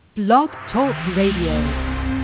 Blog Talk Radio.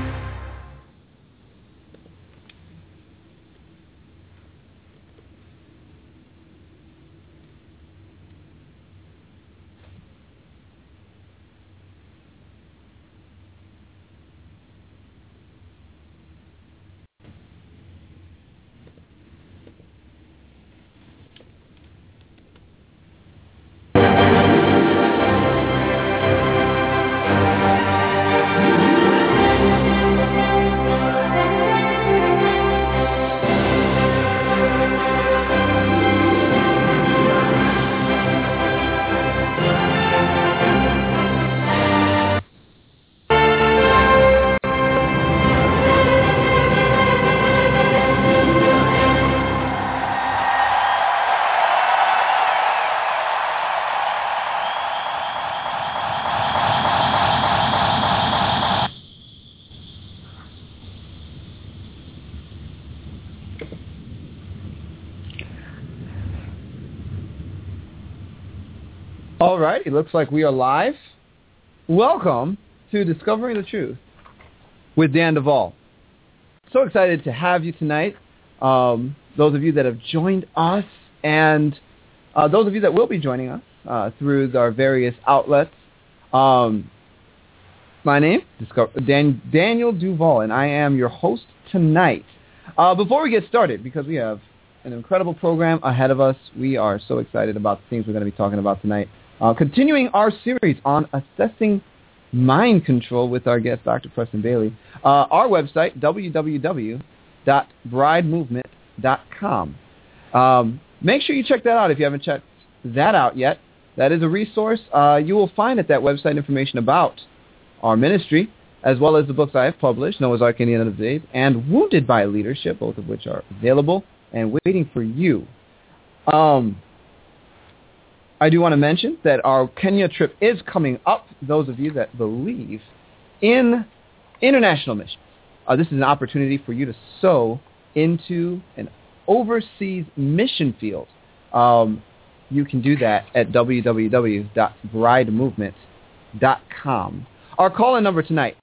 All right, it looks like we are live. Welcome to Discovering the Truth with Dan Duvall. So excited to have you tonight, those of you that have joined us, and those of you that will be joining us through our various outlets. My name is Daniel Duvall, and I am your host tonight. Before we get started, because we have an incredible program ahead of us, we are so excited about the things we're going to be talking about tonight. Continuing our series on assessing mind control with our guest, Dr. Preston Bailey. Our website, www.bridemovement.com. Make sure you check that out if you haven't checked that out yet. That is a resource. You will find at that website information about our ministry, as well as the books I have published, Noah's Ark in the End of Days, and Wounded by Leadership, both of which are available and waiting for you. I do want to mention that our Kenya trip is coming up. Those of you that believe in international missions, this is an opportunity for you to sow into an overseas mission field. You can do that at www.bridemovement.com. Our call-in number tonight,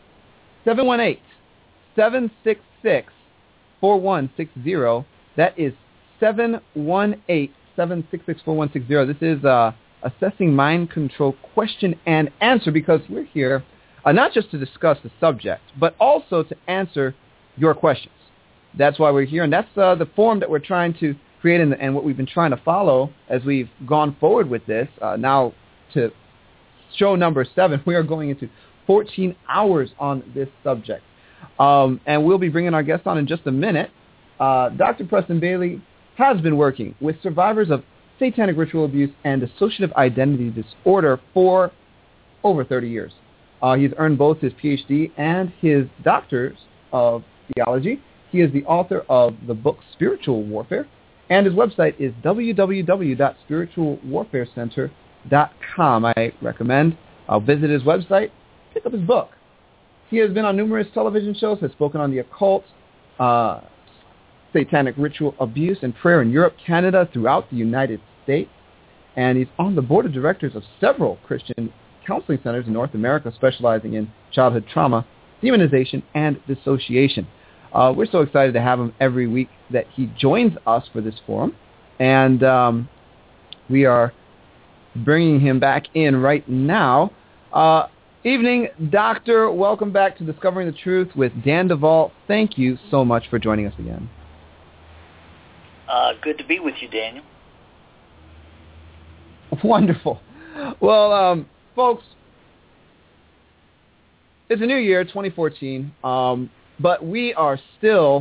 718-766-4160. That is 718-766-4160. This is Assessing Mind Control Question and Answer, because we're here not just to discuss the subject, but also to answer your questions. That's why we're here, and that's the form that we're trying to create and what we've been trying to follow as we've gone forward with this. Now to show number 7, we are going into 14 hours on this subject. And we'll be bringing our guest on in just a minute. Dr. Preston Bailey has been working with survivors of satanic ritual abuse and dissociative identity disorder for over 30 years. He's earned both his PhD and his Doctor's of Theology. He is the author of the book Spiritual Warfare, and his website is www.spiritualwarfarecenter.com. I recommend visit his website, pick up his book. He has been on numerous television shows, has spoken on the occult, satanic ritual abuse and prayer in Europe, Canada, throughout the United States. And he's on the board of directors of several Christian counseling centers in North America, specializing in childhood trauma, demonization, and dissociation. We're so excited to have him every week that he joins us for this forum. And we are bringing him back in right now. Evening, Doctor. Welcome back to Discovering the Truth with Dan Duvall. Thank you so much for joining us again. Good to be with you, Daniel. Wonderful. Well, folks, it's a new year, 2014, but we are still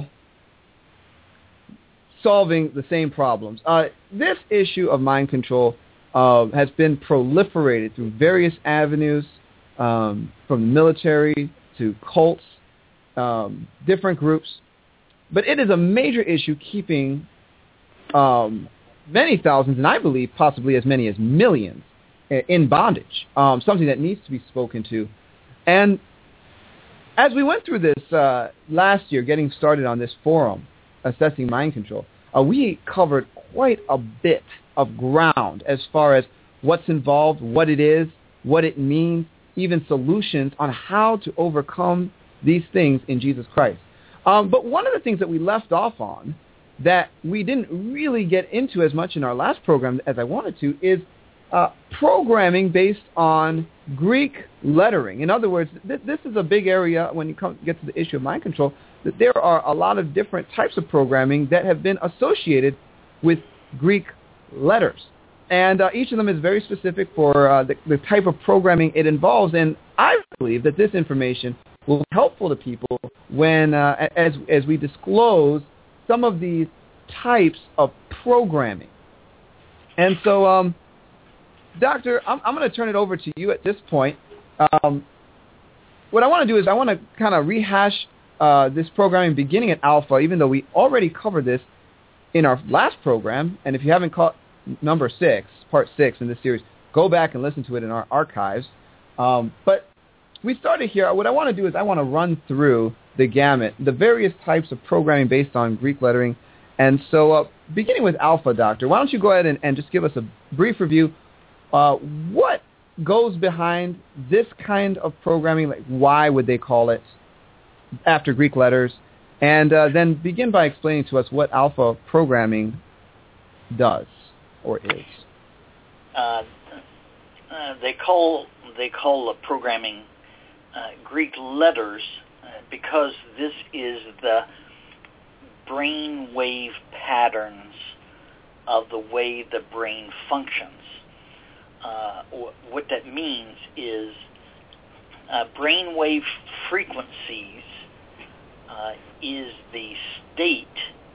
solving the same problems. This issue of mind control has been proliferated through various avenues, from the military to cults, different groups, but it is a major issue keeping many thousands, and I believe possibly as many as millions, in bondage, something that needs to be spoken to. And as we went through this last year, getting started on this forum, Assessing Mind Control, we covered quite a bit of ground as far as what's involved, what it is, what it means, even solutions on how to overcome these things in Jesus Christ. But one of the things that we left off on that we didn't really get into as much in our last program as I wanted to is programming based on Greek lettering. In other words, this is a big area when you get to the issue of mind control, that there are a lot of different types of programming that have been associated with Greek letters. And each of them is very specific for the type of programming it involves. And I believe that this information will be helpful to people when, as we disclose some of these types of programming. And so, Doctor, I'm going to turn it over to you at this point. What I want to do is I want to kind of rehash this programming beginning at alpha, even though we already covered this in our last program. And if you haven't caught number 6, part 6 in this series, go back and listen to it in our archives. But we started here. What I want to do is I want to run through the gamut, the various types of programming based on Greek lettering. And so beginning with alpha, Doctor, why don't you go ahead and just give us a brief review. What goes behind this kind of programming? Like, why would they call it after Greek letters? And then begin by explaining to us what alpha programming does or is. They call the programming Greek letters because this is the brain wave patterns of the way the brain functions. What that means is brain wave frequencies is the state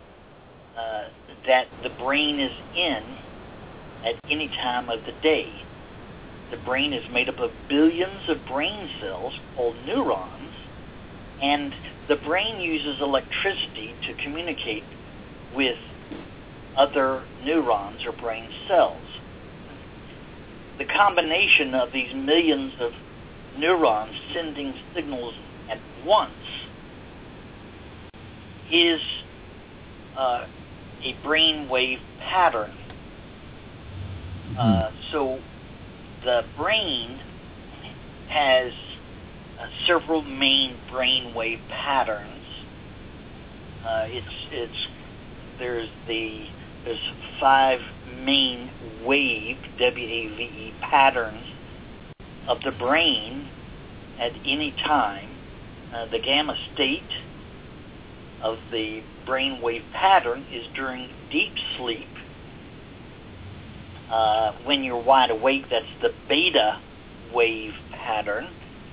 that the brain is in at any time of the day. The brain is made up of billions of brain cells called neurons, and the brain uses electricity to communicate with other neurons or brain cells. The combination of these millions of neurons sending signals at once is a brain wave pattern. So the brain has several main brain wave patterns. There's 5 main wave, W-A-V-E, patterns of the brain at any time. The gamma state of the brain wave pattern is during deep sleep. When you're wide awake, that's the beta wave pattern.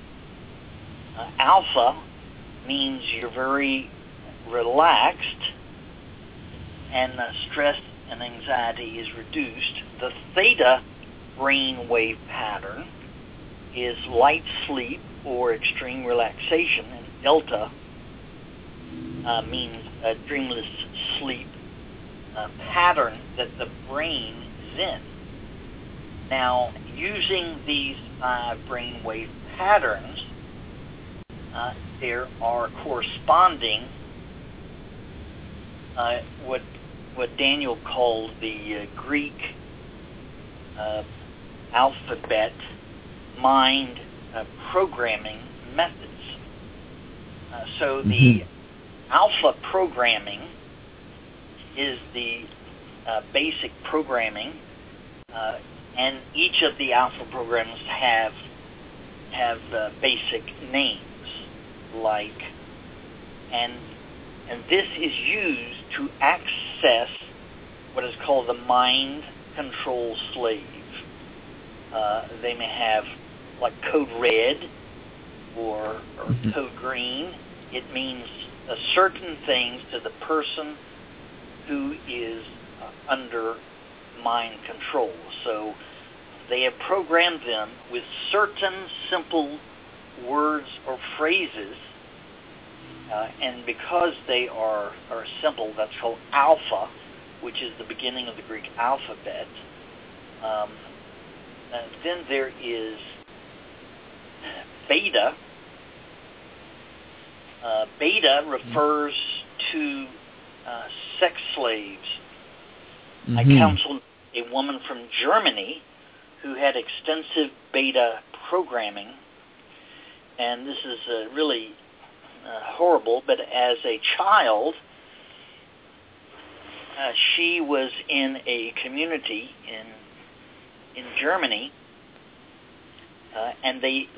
Alpha means you're very relaxed and stress and anxiety is reduced. The theta brain wave pattern is light sleep or extreme relaxation, and delta means a dreamless sleep pattern that the brain is in. Now, using these 5 brain wave patterns, there are corresponding what Daniel called the Greek alphabet mind programming methods. So the alpha programming is the basic programming, and each of the alpha programs have basic names, like, and this is used to access what is called the mind control slave. They may have like code red or code green. It means certain things to the person who is under mind control. So they have programmed them with certain simple words or phrases, and because they are simple, that's called alpha, which is the beginning of the Greek alphabet. Then there is beta. Beta refers to sex slaves. I counseled a woman from Germany who had extensive beta programming and this is really horrible, but as a child, she was in a community in Germany, and the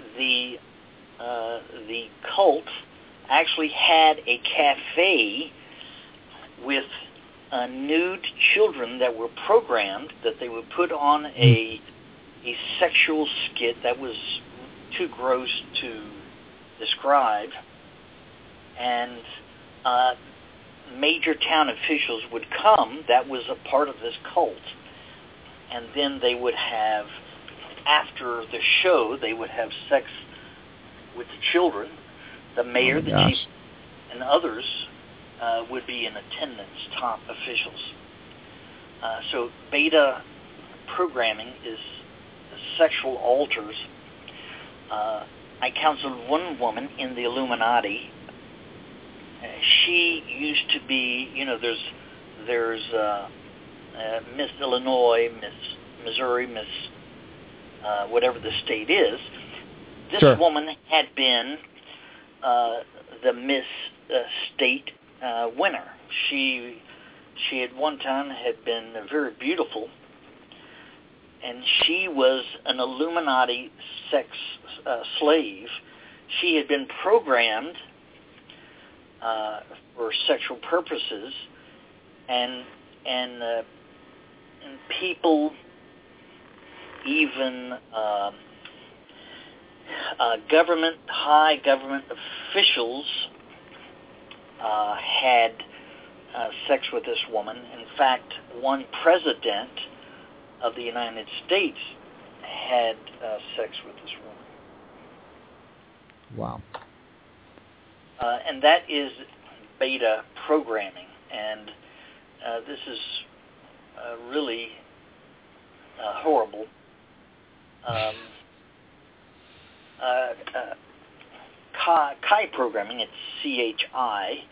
cult actually had a cafe with nude children that were programmed that they would put on a sexual skit that was too gross to describe, and major town officials would come. That was a part of this cult, and then they would have, after the show, they would have sex with the children. The mayor, the chief, and others would be in attendance, top officials. So beta programming is sexual alters. I counseled one woman in the Illuminati. She used to be, there's Miss Illinois, Miss Missouri, Miss whatever the state is. This woman had been the Miss State winner. She at one time had been very beautiful, and she was an Illuminati sex slave. She had been programmed for sexual purposes, and people, even high government officials had sex with this woman. In fact, one president of the United States had sex with this woman. Wow. And that is beta programming, and this is really horrible. Chi programming, it's CHI,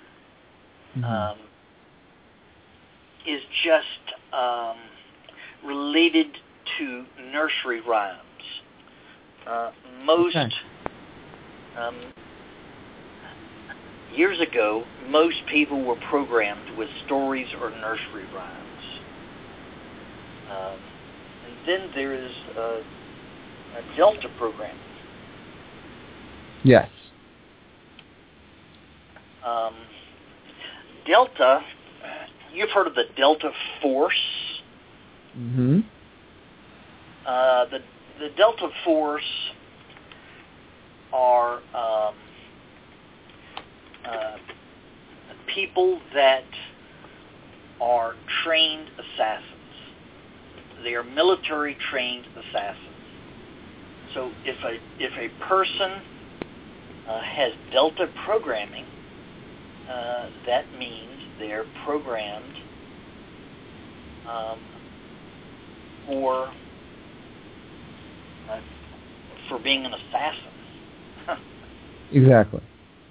is just related to nursery rhymes. Years ago, most people were programmed with stories or nursery rhymes. And then there is a Delta programming. Yes. Delta, you've heard of the Delta Force? Mm-hmm. The Delta Force are people that are trained assassins. They are military trained assassins. So if a person has Delta programming, that means they're programmed for being an assassin. Exactly.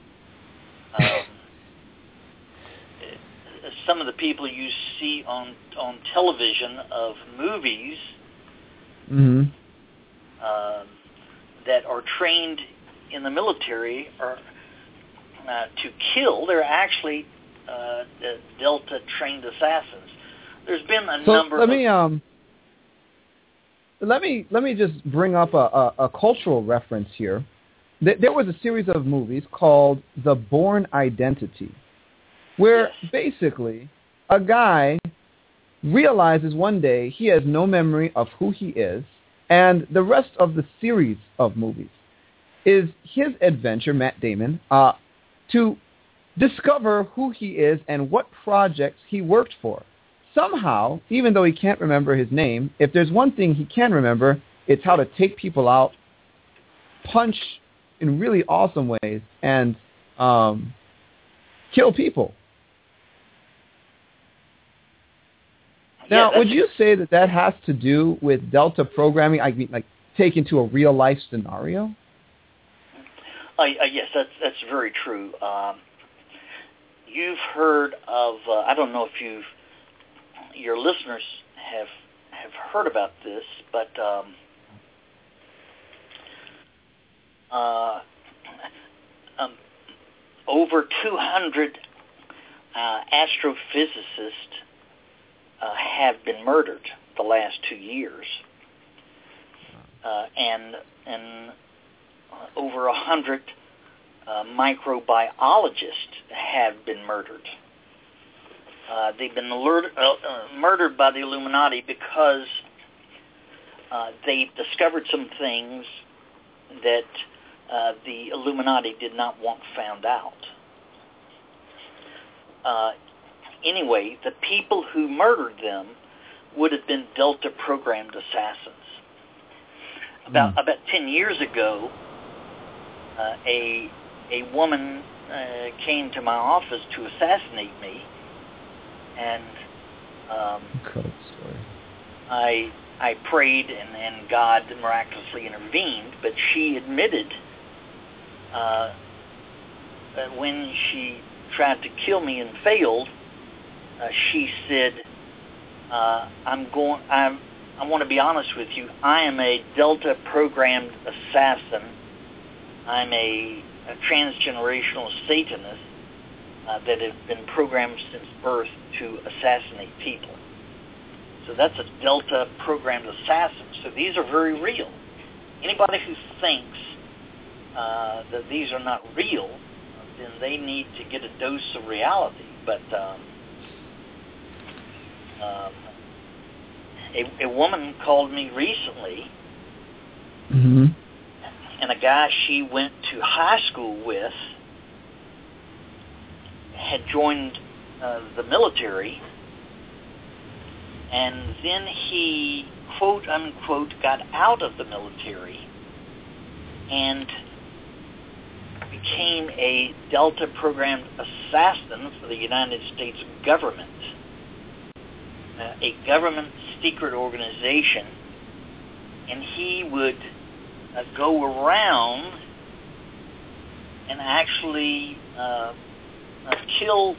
Some of the people you see on television of movies that are trained in the military are to kill. They're actually Delta trained assassins. There's been a number. Let me just bring up a cultural reference here. There was a series of movies called The Bourne Identity, where basically a guy realizes one day he has no memory of who he is, and the rest of the series of movies is his adventure, Matt Damon, to discover who he is and what projects he worked for. Somehow, even though he can't remember his name, if there's one thing he can remember, it's how to take people out, punch in really awesome ways, and kill people. Now, would you say that has to do with Delta programming? I mean, like taken to a real-life scenario? Yes, that's very true. You've heard of, I don't know if your listeners have heard about this, but over 200 astrophysicists have been murdered the last 2 years, and over 100 microbiologists have been murdered. They've been murdered by the Illuminati because they've discovered some things that the Illuminati did not want found out. Anyway, the people who murdered them would have been Delta-programmed assassins. About 10 years ago, a woman came to my office to assassinate me, and Cool story. I prayed, and God miraculously intervened, but she admitted that when she tried to kill me and failed, she said, I want to be honest with you, I am a Delta-programmed assassin. I'm a transgenerational Satanist that has been programmed since birth to assassinate people. So that's a Delta-programmed assassin. So these are very real. Anybody who thinks that these are not real, then they need to get a dose of reality. But a woman called me recently, Mm-hmm. and a guy she went to high school with had joined the military, and then he, quote unquote, got out of the military and became a Delta-programmed assassin for the United States government, a government secret organization, and he would go around and actually kill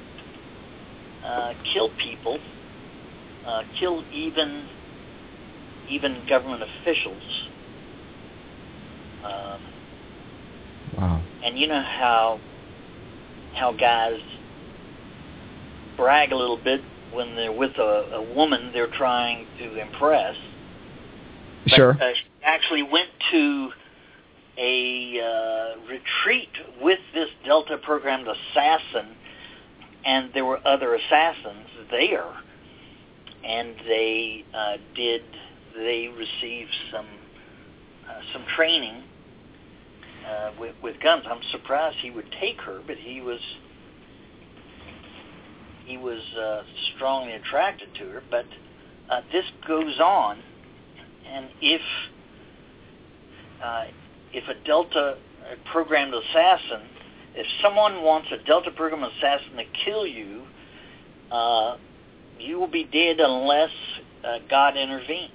people, kill even government officials. Wow. And you know how guys brag a little bit when they're with a woman they're trying to impress. Sure. But, she actually went to a retreat with this Delta-programmed assassin, and there were other assassins there, and they received some training with guns. I'm surprised he would take her, but he was strongly attracted to her. But this goes on, and if a Delta-programmed assassin, if someone wants a Delta-programmed assassin to kill you, you will be dead unless God intervenes,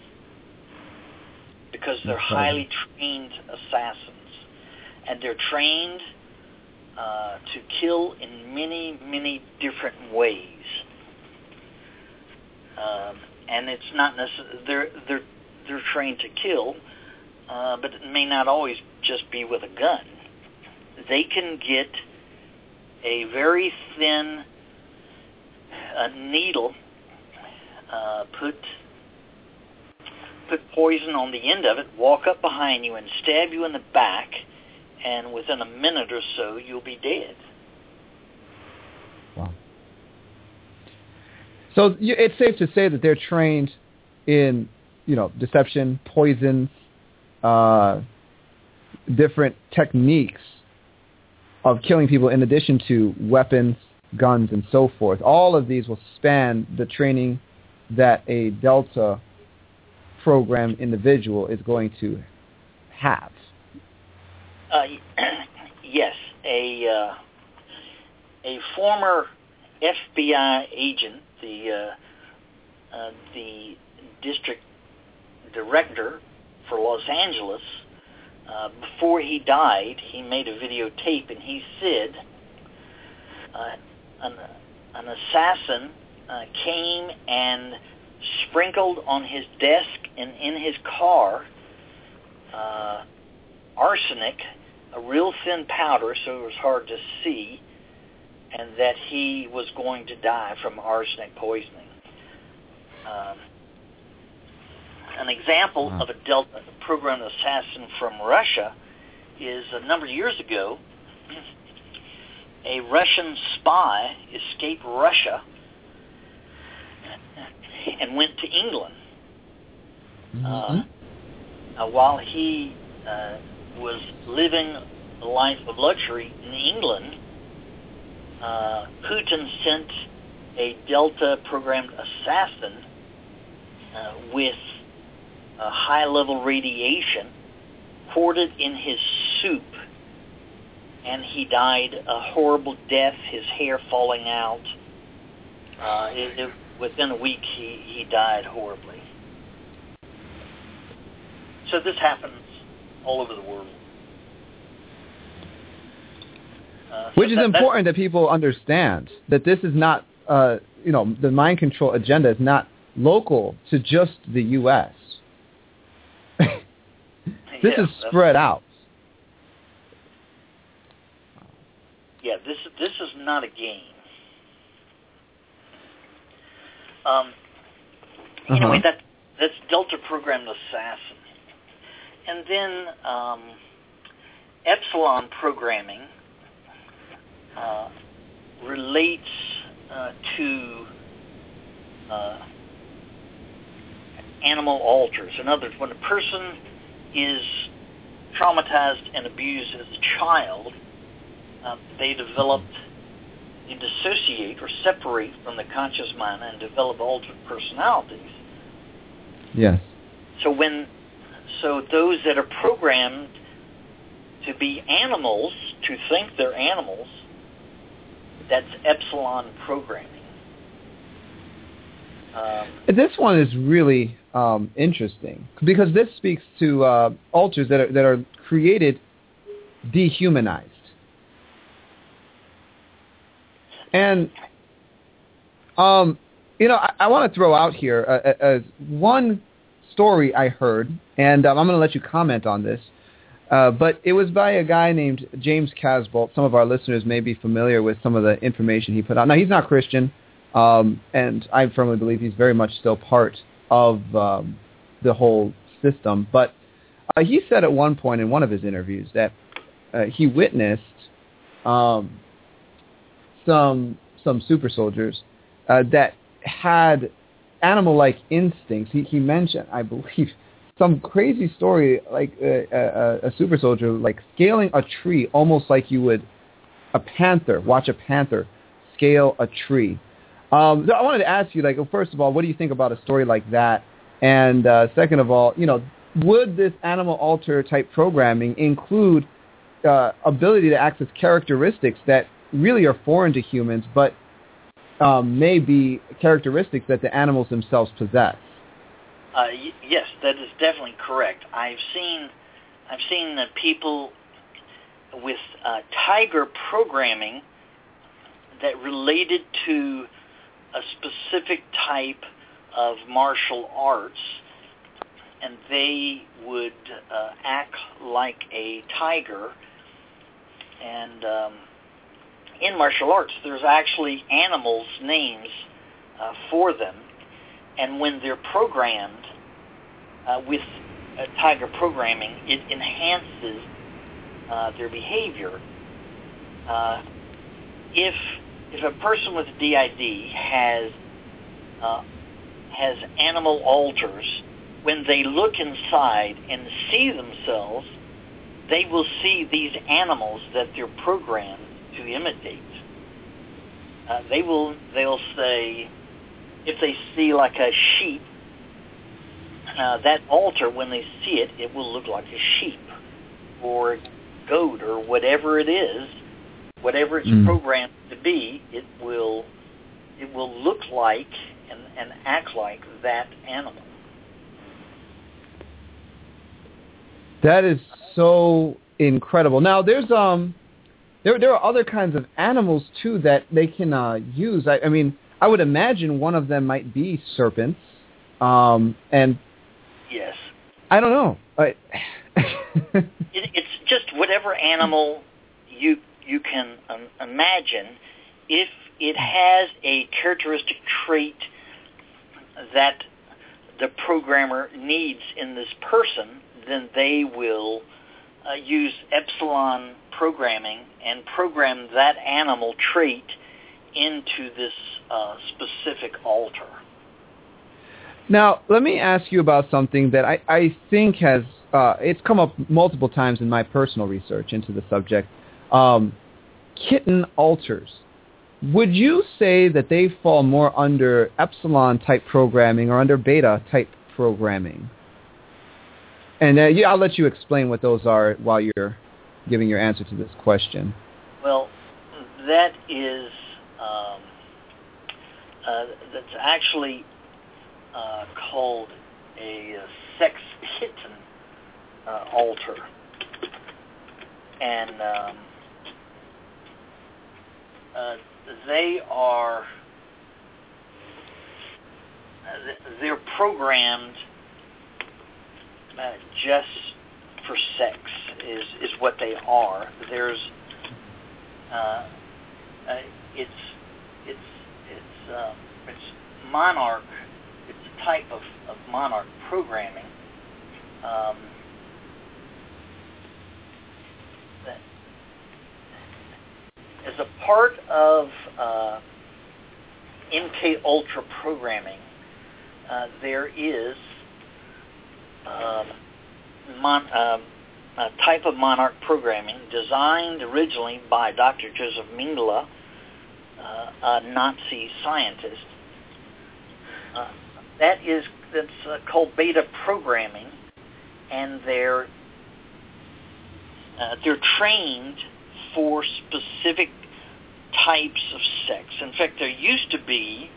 because they're highly trained assassins, and they're trained to kill in many, many different ways. And it's not necessarily they're trained to kill, but it may not always just be with a gun. They can get a very thin needle, put poison on the end of it, walk up behind you and stab you in the back, and within a minute or so you'll be dead. Wow. So it's safe to say that they're trained in, deception, poisons, different techniques of killing people in addition to weapons, guns, and so forth. All of these will span the training that a Delta program individual is going to have. Yes, a former FBI agent, the district director for Los Angeles, before he died, he made a videotape, and he said an assassin came and sprinkled on his desk and in his car arsenic, a real thin powder, so it was hard to see, and that he was going to die from arsenic poisoning. An example of a Delta programmed assassin from Russia is a number of years ago, a Russian spy escaped Russia and went to England. While he was living a life of luxury in England, Putin sent a Delta programmed assassin with high-level radiation, poured it in his soup, and he died a horrible death, his hair falling out. Within a week, he died horribly. So this happens all over the world. Which is important that people understand that this is not, the mind control agenda is not local to just the U.S. This is spread out. Yeah, this is not a game. Anyway, that's Delta programmed assassin. And then Epsilon programming relates to animal alters. In other words, when a person is traumatized and abused as a child, they dissociate or separate from the conscious mind and develop altered personalities. Yes. So those that are programmed to be animals, to think they're animals, that's Epsilon programming. This one is really interesting because this speaks to alters that are created dehumanized. And, I want to throw out here as one story I heard, and I'm going to let you comment on this, but it was by a guy named James Casbolt. Some of our listeners may be familiar with some of the information he put out. Now, he's not Christian, and I firmly believe he's very much still part of the whole system, but he said at one point in one of his interviews that he witnessed some super soldiers that had animal-like instincts. He mentioned, I believe, some crazy story like a super soldier like scaling a tree almost like you would watch a panther scale a tree. So I wanted to ask you, first of all, what do you think about a story like that? And second of all, would this animal alter type programming include ability to access characteristics that really are foreign to humans, but may be characteristics that the animals themselves possess? Yes, that is definitely correct. I've seen people with tiger programming that related to a specific type of martial arts, and they would act like a tiger. And in martial arts, there's actually animals' names for them. And when they're programmed with tiger programming, it enhances their behavior. If a person with DID has animal alters, when they look inside and see themselves, they will see these animals that they're programmed to imitate. They'll say, if they see like a sheep, that altar, when they see it, it will look like a sheep or a goat or whatever it is, whatever it's programmed to be, it will look like and act like that animal. That is so incredible. Now, there's there are other kinds of animals too that they can use. I mean, I would imagine one of them might be serpents, and yes, I don't know. It's just whatever animal you can imagine. If it has a characteristic trait that the programmer needs in this person, then they will use epsilon programming and program that animal trait into this specific alter. Now, let me ask you about something that I think has, it's come up multiple times in my personal research into the subject. Kitten alters. Would you say that they fall more under epsilon-type programming or under beta-type programming? And I'll let you explain what those are while you're giving your answer to this question. Well, that is, that's actually called a sex kitten alter. And they're programmed just for sex is what they are. There's it's monarch. It's a type of monarch programming. As a part of MK Ultra programming, there is a type of monarch programming designed originally by Dr. Joseph Mengele, a Nazi scientist. That's called beta programming, and they're trained for specific types of sex. In fact, there used to be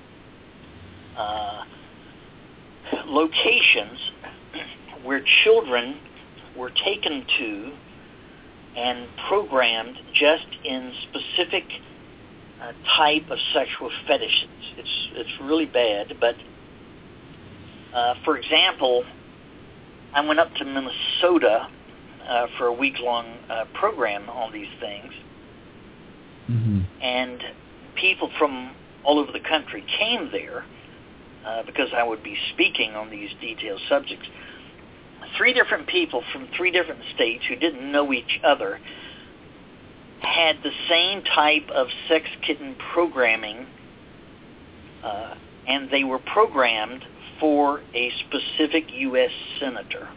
locations where children were taken to and programmed just in specific type of sexual fetishes. It's really bad, but for example, I went up to Minnesota for a week-long program on these things, and people from all over the country came there because I would be speaking on these detailed subjects. 3 different people from 3 different states who didn't know each other had the same type of sex kitten programming, and they were programmed for a specific U.S. senator.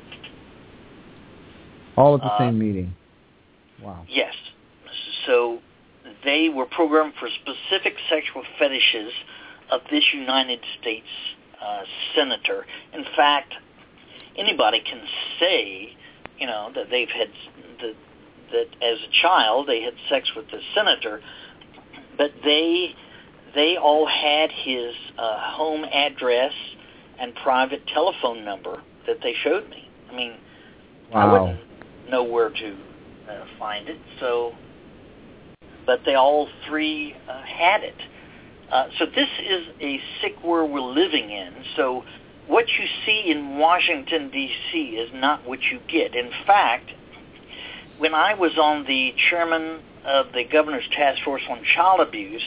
All at the same meeting. Wow. Yes. So they were programmed for specific sexual fetishes of this United States senator. In fact, anybody can say, that they've had that as a child they had sex with the senator, but they all had his home address and private telephone number that they showed me. I mean, wow. I wouldn't know where to find it. So, but they all 3 had it. So this is a sick world we're living in. So what you see in Washington, D.C. is not what you get. In fact, when I was on the chairman of the Governor's Task Force on Child Abuse,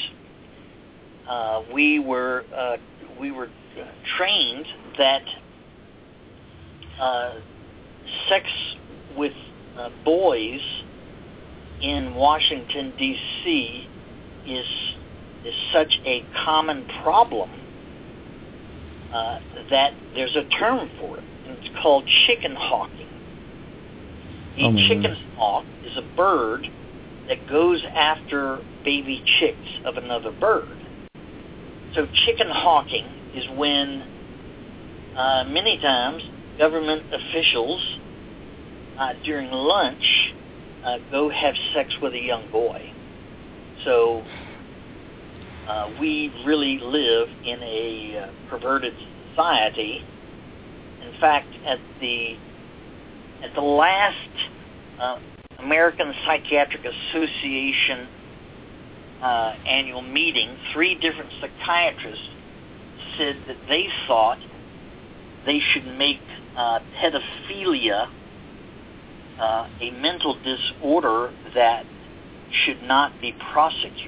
we were trained that sex with boys in Washington, D.C. is such a common problem that there's a term for it, and it's called chicken hawking. A chicken hawk is a bird that goes after baby chicks of another bird. So chicken hawking is when many times government officials during lunch go have sex with a young boy. So we really live in a perverted society. In fact, at the last American Psychiatric Association annual meeting, 3 different psychiatrists said that they thought they should make pedophilia a mental disorder that should not be prosecuted.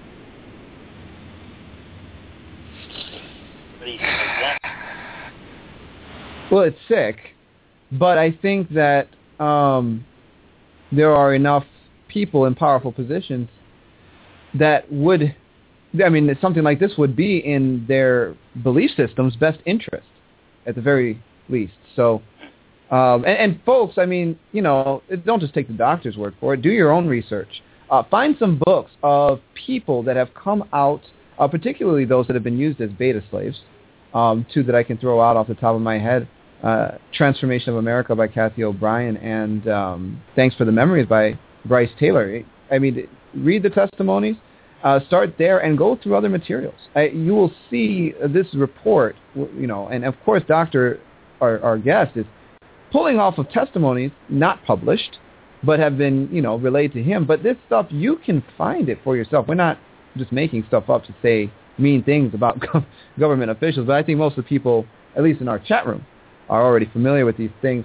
What do you think of that? Well, it's sick, but I think that there are enough people in powerful positions that would, I mean, something like this would be in their belief system's best interest, at the very least. So, and folks, I mean, you know, don't just take the doctor's word for it. Do your own research. Find some books of people that have come out, particularly those that have been used as beta slaves. Two that I can throw out off the top of my head. Transformation of America by Kathy O'Brien and Thanks for the Memories by Bryce Taylor. I mean, read the testimonies, start there, and go through other materials. You will see this report, you know, and of course, our guest, is pulling off of testimonies not published, but have been, you know, relayed to him. But this stuff, you can find it for yourself. We're not just making stuff up to say mean things about government officials, but I think most of the people, at least in our chat room, are already familiar with these things.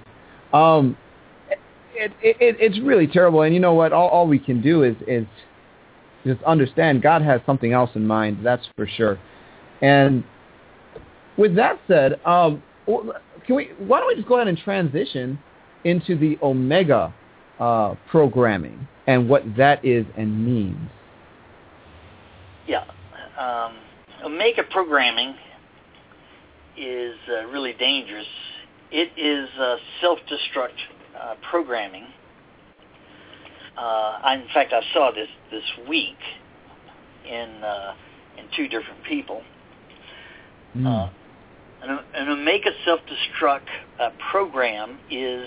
It's really terrible, and you know what? All we can do is just understand God has something else in mind. That's for sure. And with that said, why don't we just go ahead and transition into the Omega programming and what that is and means? Yeah. Omega programming is really dangerous. It is self-destruct programming. In fact, I saw this week in two different people. An Omega self-destruct program is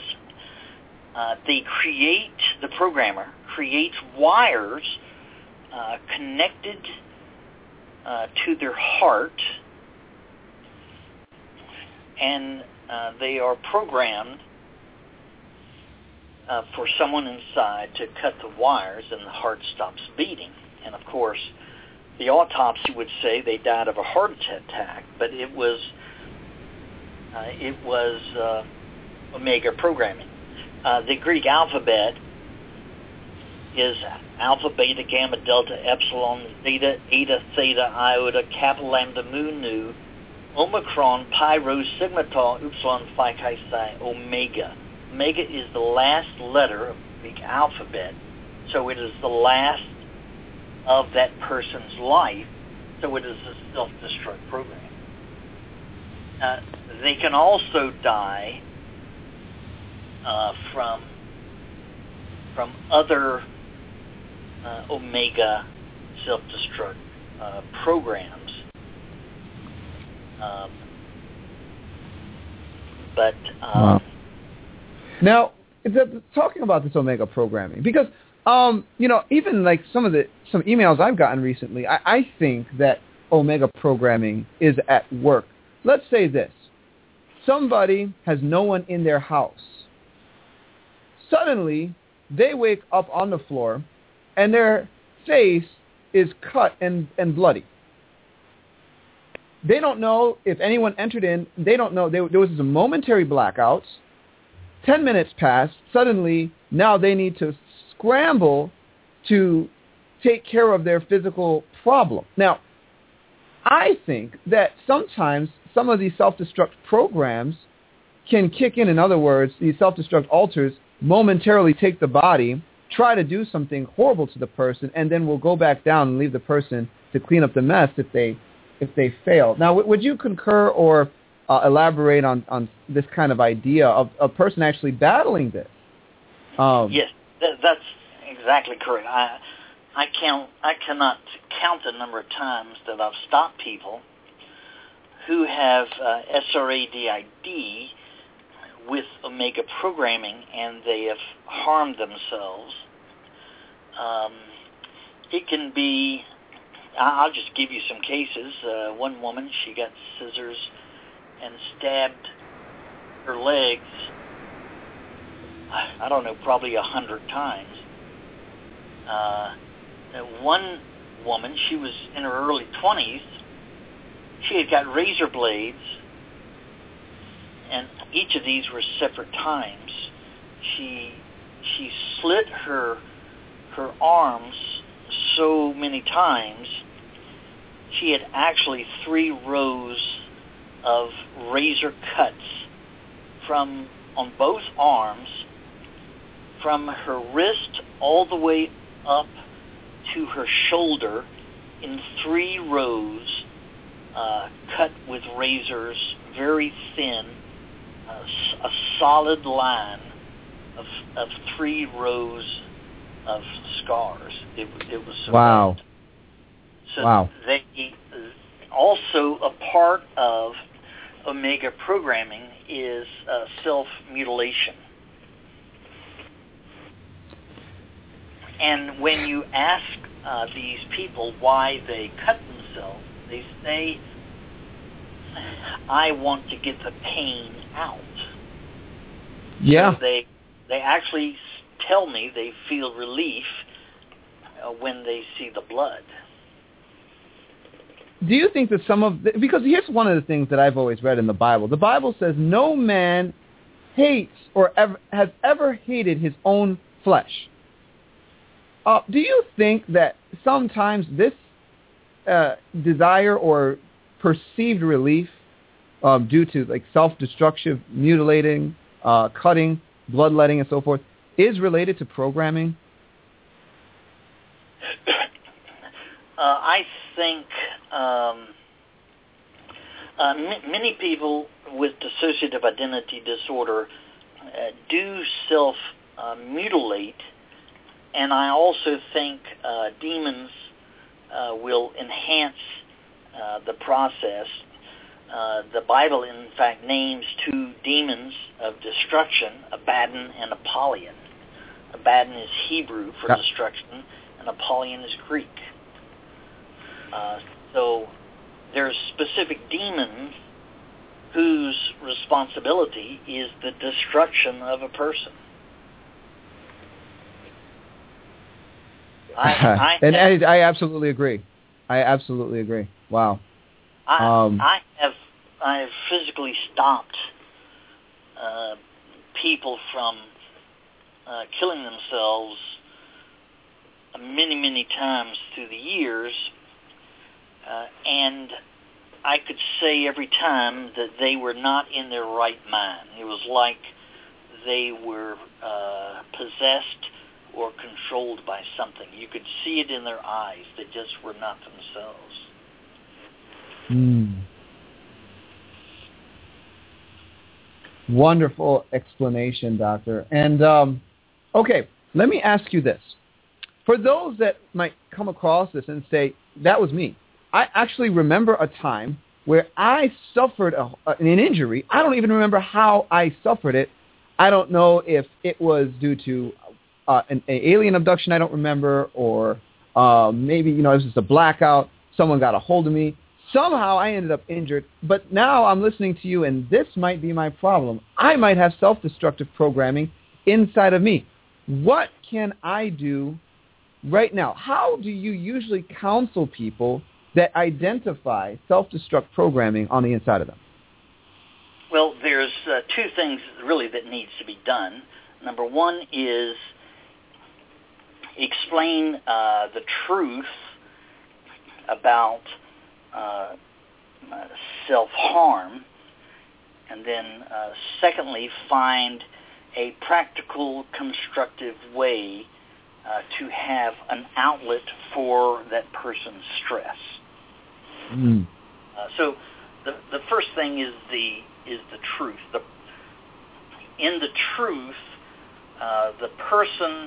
the programmer creates wires connected to their heart, and they are programmed for someone inside to cut the wires, and the heart stops beating. And of course, the autopsy would say they died of a heart attack, but it was Omega programming. The Greek alphabet is alpha, beta, gamma, delta, epsilon, zeta, eta, theta, iota, kappa, lambda, mu, nu, omicron, pi, rho, sigma, tau, upsilon, phi, chi, psi, omega. Omega is the last letter of the Greek alphabet, so it is the last of that person's life, so it is a self-destruct program. They can also die from other Omega self-destruct programs. Wow. Now, talking about this Omega programming, because you know, even like some emails I've gotten recently, I think that Omega programming is at work. Let's say this: somebody has no one in their house. Suddenly, they wake up on the floor, and their face is cut and bloody. They don't know if anyone entered in. They don't know. There was a momentary blackout. 10 minutes passed. Suddenly, now they need to scramble to take care of their physical problem. Now, I think that sometimes some of these self-destruct programs can kick in. In other words, these self-destruct alters momentarily take the body, try to do something horrible to the person, and then will go back down and leave the person to clean up the mess if they fail. Now, would you concur or elaborate on this kind of idea of a person actually battling this? Yes, that's exactly correct. I cannot count the number of times that I've stopped people who have SRADID with Omega programming, and they have harmed themselves. It can be, I'll just give you some cases. One woman, she got scissors and stabbed her legs, I don't know, probably 100 times. One woman, she was in her early 20s, she had got razor blades, and each of these were separate times. She she slit her arms so many times, she had actually 3 rows of razor cuts on both arms, from her wrist all the way up to her shoulder, in 3 rows, cut with razors, very thin, a solid line of 3 rows of scars. It was so wow. bad. So wow. They also, a part of Omega programming is self-mutilation. And when you ask these people why they cut themselves, they say, I want to get the pain out. Yeah. So they actually tell me they feel relief when they see the blood. Do you think that because here's one of the things that I've always read in the Bible. The Bible says no man hates or has ever hated his own flesh. Do you think that sometimes this desire or perceived relief due to like self-destructive, mutilating, cutting, bloodletting, and so forth is related to programming? I think many people with dissociative identity disorder do self-mutilate, and I also think demons will enhance the process. The Bible, in fact, names 2 demons of destruction, Abaddon and Apollyon. Abaddon is Hebrew for destruction, and Apollyon is Greek. So there's specific demons whose responsibility is the destruction of a person. I absolutely agree. I absolutely agree. Wow. I have physically stopped people from killing themselves many times through the years, and I could say every time that they were not in their right mind. It was like they were possessed or controlled by something. You could see it in their eyes. They just were not themselves. Wonderful explanation, Doctor. And, okay, let me ask you this. For those that might come across this and say, that was me, I actually remember a time where I suffered an injury. I don't even remember how I suffered it. I don't know if it was due to an alien abduction I don't remember, or maybe, it was just a blackout. Someone got a hold of me. Somehow I ended up injured, but now I'm listening to you, and this might be my problem. I might have self-destructive programming inside of me. What can I do right now? How do you usually counsel people that identify self-destruct programming on the inside of them? Well, there's 2 things really that needs to be done. Number 1 is explain the truth about self-harm, and then secondly, find a practical, constructive way to have an outlet for that person's stress. So the first thing is the truth. In the truth, the person,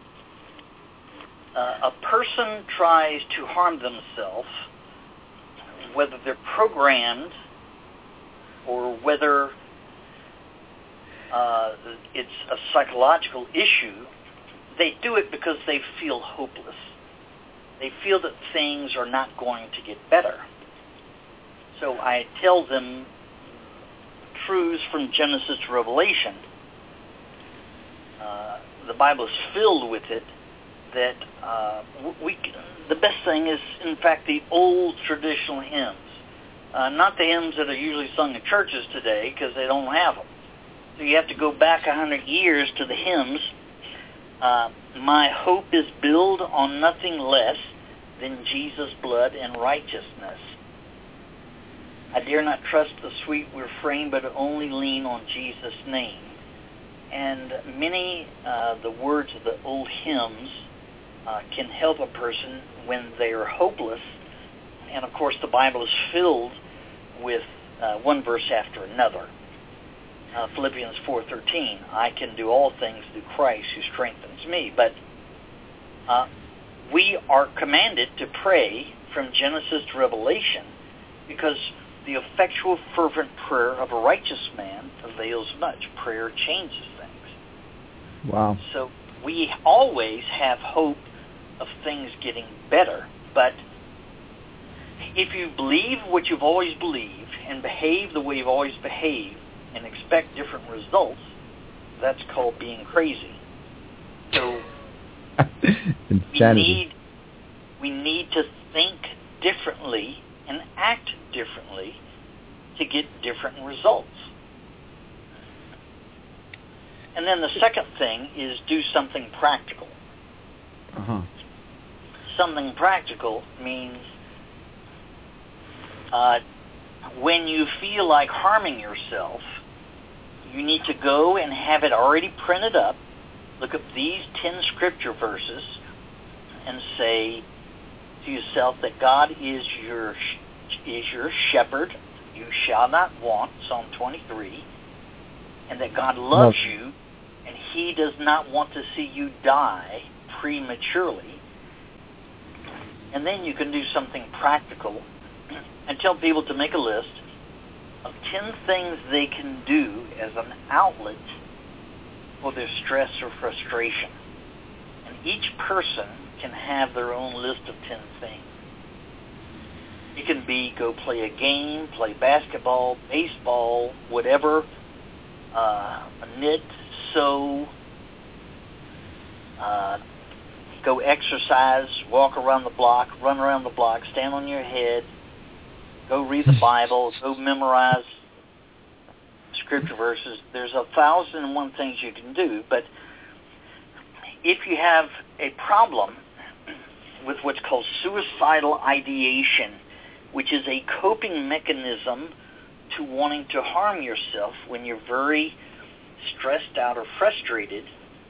a person tries to harm themselves, whether they're programmed or whether it's a psychological issue. They do it because they feel hopeless. They feel that things are not going to get better. So I tell them truths from Genesis to Revelation. The Bible is filled with it. That the best thing is, in fact, the old traditional hymns, not the hymns that are usually sung in churches today, because they don't have them. So you have to go back 100 years to the hymns My hope is built on nothing less than Jesus' blood and righteousness. I dare not trust the sweet refrain, but only lean on Jesus' name. And many the words of the old hymns can help a person when they are hopeless. And of course, the Bible is filled with one verse after another. Philippians 4:13, I can do all things through Christ who strengthens me. But we are commanded to pray from Genesis to Revelation, because the effectual fervent prayer of a righteous man avails much. Prayer changes things. Wow. So we always have hope of things getting better, but if you believe what you've always believed and behave the way you've always behaved and expect different results, that's called being crazy. So we need to think differently and act differently to get different results. And then the second thing is do something practical. Uh-huh. Something practical means when you feel like harming yourself, you need to go and have it already printed up, look up these 10 scripture verses, and say to yourself that God is your shepherd, you shall not want, Psalm 23, and that God loves you, and He does not want to see you die prematurely. And then you can do something practical and tell people to make a list of 10 things they can do as an outlet for their stress or frustration. And each person can have their own list of 10 things. It can be go play a game, play basketball, baseball, whatever, knit, sew, go exercise, walk around the block, run around the block, stand on your head, go read the Bible, go memorize scripture verses. There's 1,001 things you can do, but if you have a problem with what's called suicidal ideation, which is a coping mechanism to wanting to harm yourself when you're very stressed out or frustrated,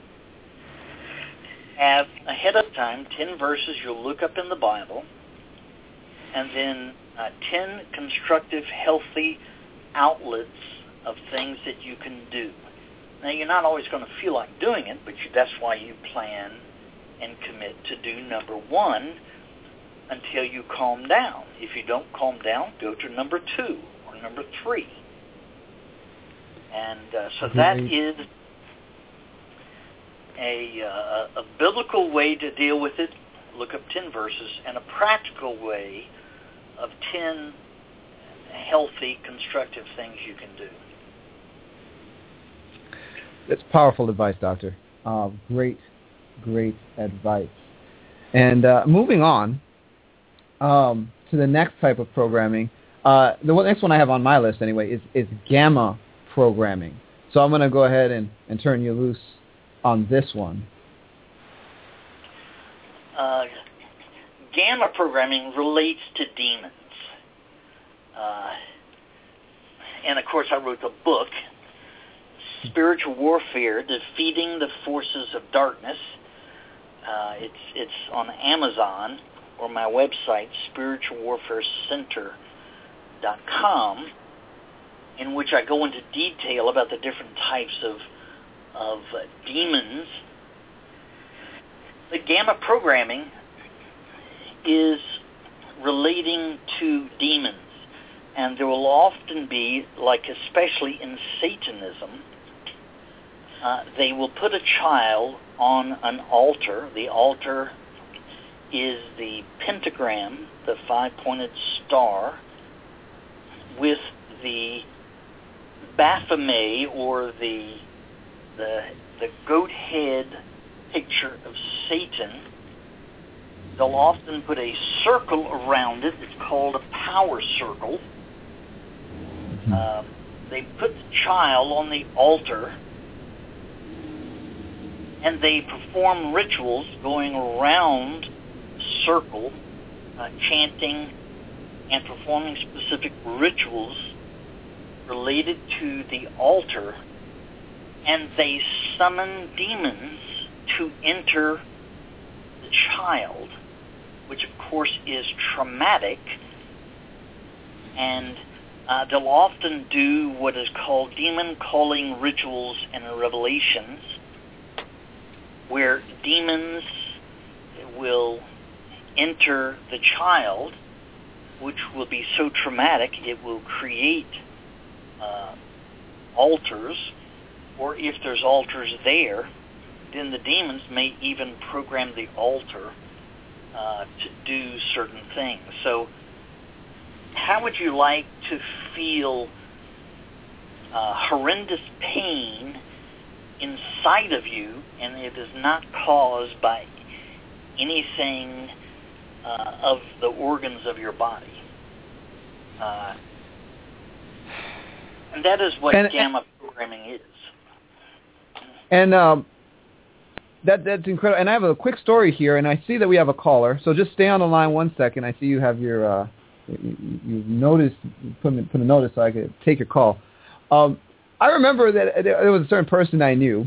have ahead of time 10 verses you'll look up in the Bible, and then 10 constructive, healthy outlets of things that you can do. Now, you're not always going to feel like doing it, but that's why you plan and commit to do number 1 until you calm down. If you don't calm down, go to number 2 or number 3. And so that is a biblical way to deal with it. Look up 10 verses, and a practical way of 10 healthy, constructive things you can do. That's powerful advice, Doctor. Great advice. And moving on to the next type of programming, the next one I have on my list anyway is gamma programming. So I'm going to go ahead and turn you loose on this one. Gamma programming relates to demons. And of course I wrote the book, Spiritual Warfare, Defeating the Forces of Darkness. It's on Amazon or my website, spiritualwarfarecenter.com, in which I go into detail about the different types of demons. The gamma programming is relating to demons, and there will often be, like especially in Satanism, they will put a child on an altar. The altar is the pentagram, the 5-pointed star, with the Baphomet, or the goat head picture of Satan. They'll often put a circle around it. It's called a power circle. They put the child on the altar, and they perform rituals going around a circle, chanting and performing specific rituals related to the altar, and they summon demons to enter the child, which of course is traumatic, and they'll often do what is called demon calling rituals and revelations, where demons will enter the child, which will be so traumatic it will create altars, or if there's altars there, then the demons may even program the altar to do certain things. So how would you like to feel horrendous pain inside of you, and it is not caused by anything of the organs of your body? And that is what gamma programming is. And that's incredible. And I have a quick story here, and I see that we have a caller. So just stay on the line 1 second. I see you have your you noticed, put a notice so I could take your call. I remember that there was a certain person I knew.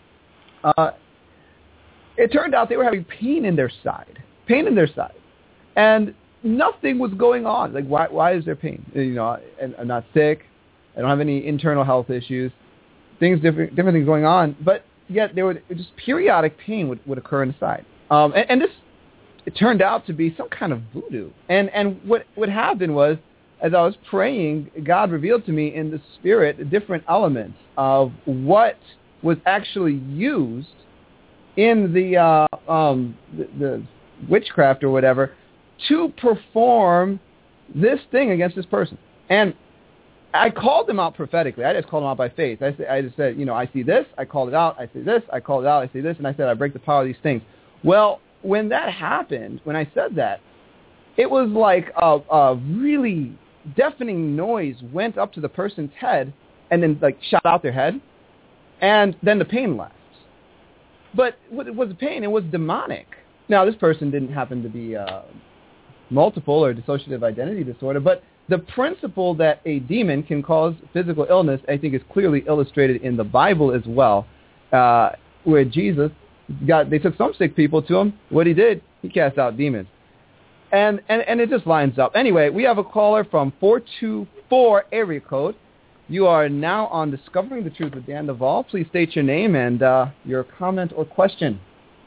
It turned out they were having pain in their side, and nothing was going on. Like, why is there pain? You know, I'm not sick. I don't have any internal health issues. Different things going on, but yet there would just periodic pain would occur in the side. And this, it turned out to be some kind of voodoo. And what happened was, as I was praying, God revealed to me in the spirit different elements of what was actually used in the witchcraft or whatever to perform this thing against this person. And I called them out prophetically. I just called them out by faith. I just said, you know, I see this, I called it out, I see this, I called it out, I see this, and I said I break the power of these things. Well, when that happened, when I said that, it was like a really deafening noise went up to the person's head and then like shot out their head, and then the pain left. But what was the pain? It was demonic. Now, this person didn't happen to be multiple or dissociative identity disorder, but the principle that a demon can cause physical illness, I think, is clearly illustrated in the Bible as well, where Jesus they took some sick people to him. What he did, he cast out demons. And it just lines up. Anyway, we have a caller from 424 area code. You are now on Discovering the Truth with Dan Duvall. Please state your name and your comment or question.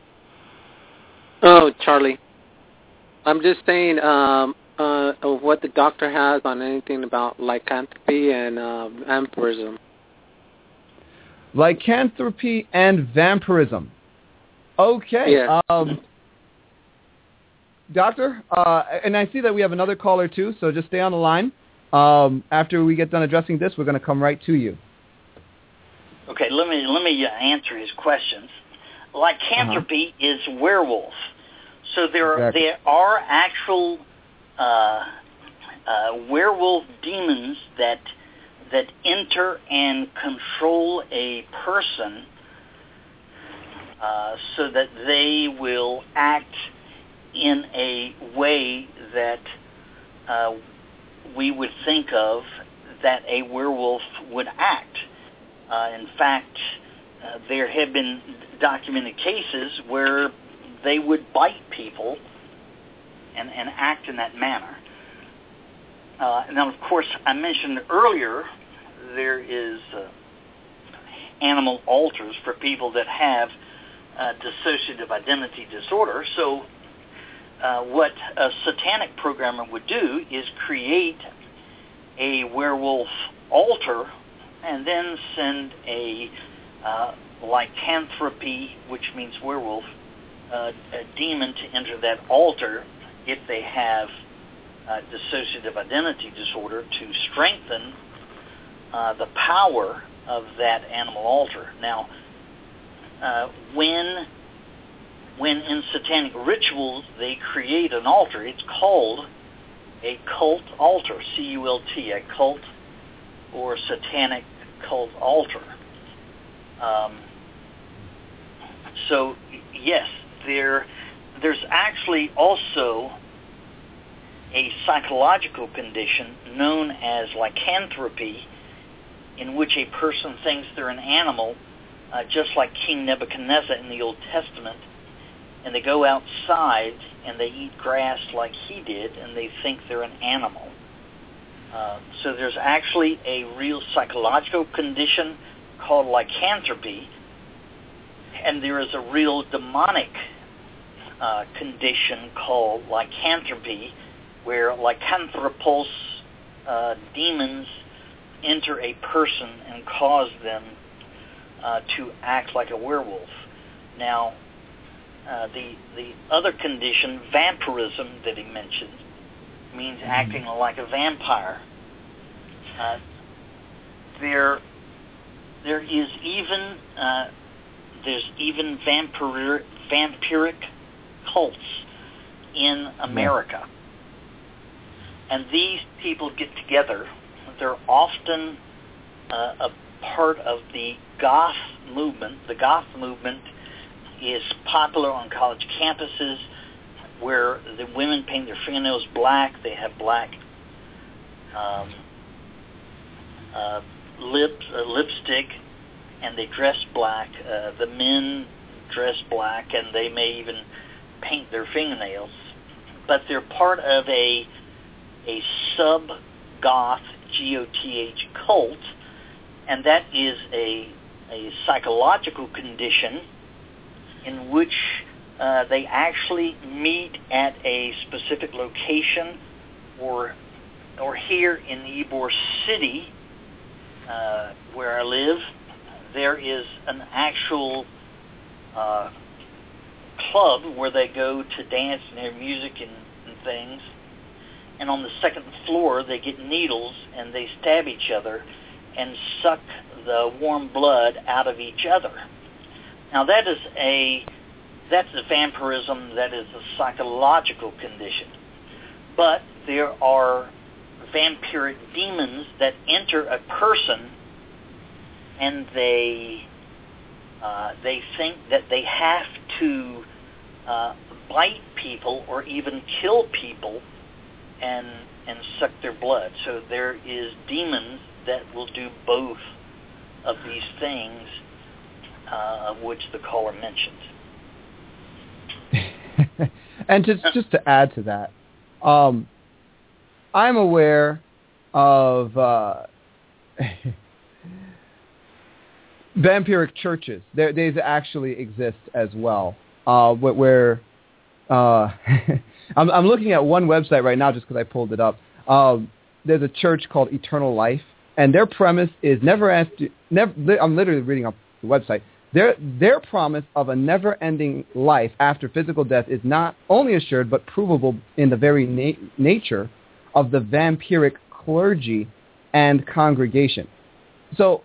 Oh, Charlie. I'm just saying of what the doctor has on anything about lycanthropy and vampirism. Lycanthropy and vampirism. Okay. Yes. Doctor, and I see that we have another caller too, so just stay on the line. After we get done addressing this, we're going to come right to you. Okay, let me answer his questions. Lycanthropy is werewolf. So there are actual werewolf demons that enter and control a person so that they will act in a way that we would think of that a werewolf would act. In fact, there have been documented cases where they would bite people and act in that manner. Now, of course, I mentioned earlier there is animal altars for people that have dissociative identity disorder. So what a satanic programmer would do is create a werewolf altar and then send a lycanthropy, which means werewolf, a demon to enter that altar if they have dissociative identity disorder to strengthen the power of that animal altar. Now, when in satanic rituals they create an altar, it's called a cult altar, C-U-L-T, a cult or satanic cult altar. So, yes, there's actually also a psychological condition known as lycanthropy, in which a person thinks they're an animal, just like King Nebuchadnezzar in the Old Testament, and they go outside and they eat grass like he did, and they think they're an animal. So there's actually a real psychological condition called lycanthropy, and there is a real demonic condition called lycanthropy, where lycanthropos, demons, enter a person and cause them to act like a werewolf. Now, the other condition, vampirism, that he mentioned, means acting like a vampire. There is even there's even vampiric cults in America, and these people get together. They're often a part of the goth movement. The goth movement is popular on college campuses, where the women paint their fingernails black. They have black lipstick, and they dress black. The men dress black, and they may even paint their fingernails. But they're part of a sub-goth, G-O-T-H, cult, and that is a psychological condition in which they actually meet at a specific location, or here in Ybor City, where I live, there is an actual club where they go to dance and hear music and things. And on the second floor, they get needles and they stab each other and suck the warm blood out of each other. Now that's a vampirism. That is a psychological condition. But there are vampiric demons that enter a person, and they think that they have to bite people or even kill people and suck their blood. So there is demons that will do both of these things, of which the caller mentioned. And just to add to that, I'm aware of vampiric churches. These actually exist as well, where I'm looking at one website right now just because I pulled it up. There's a church called Eternal Life, and their premise is I'm literally reading off the website. Their promise of a never-ending life after physical death is not only assured but provable in the very nature of the vampiric clergy and congregation. So,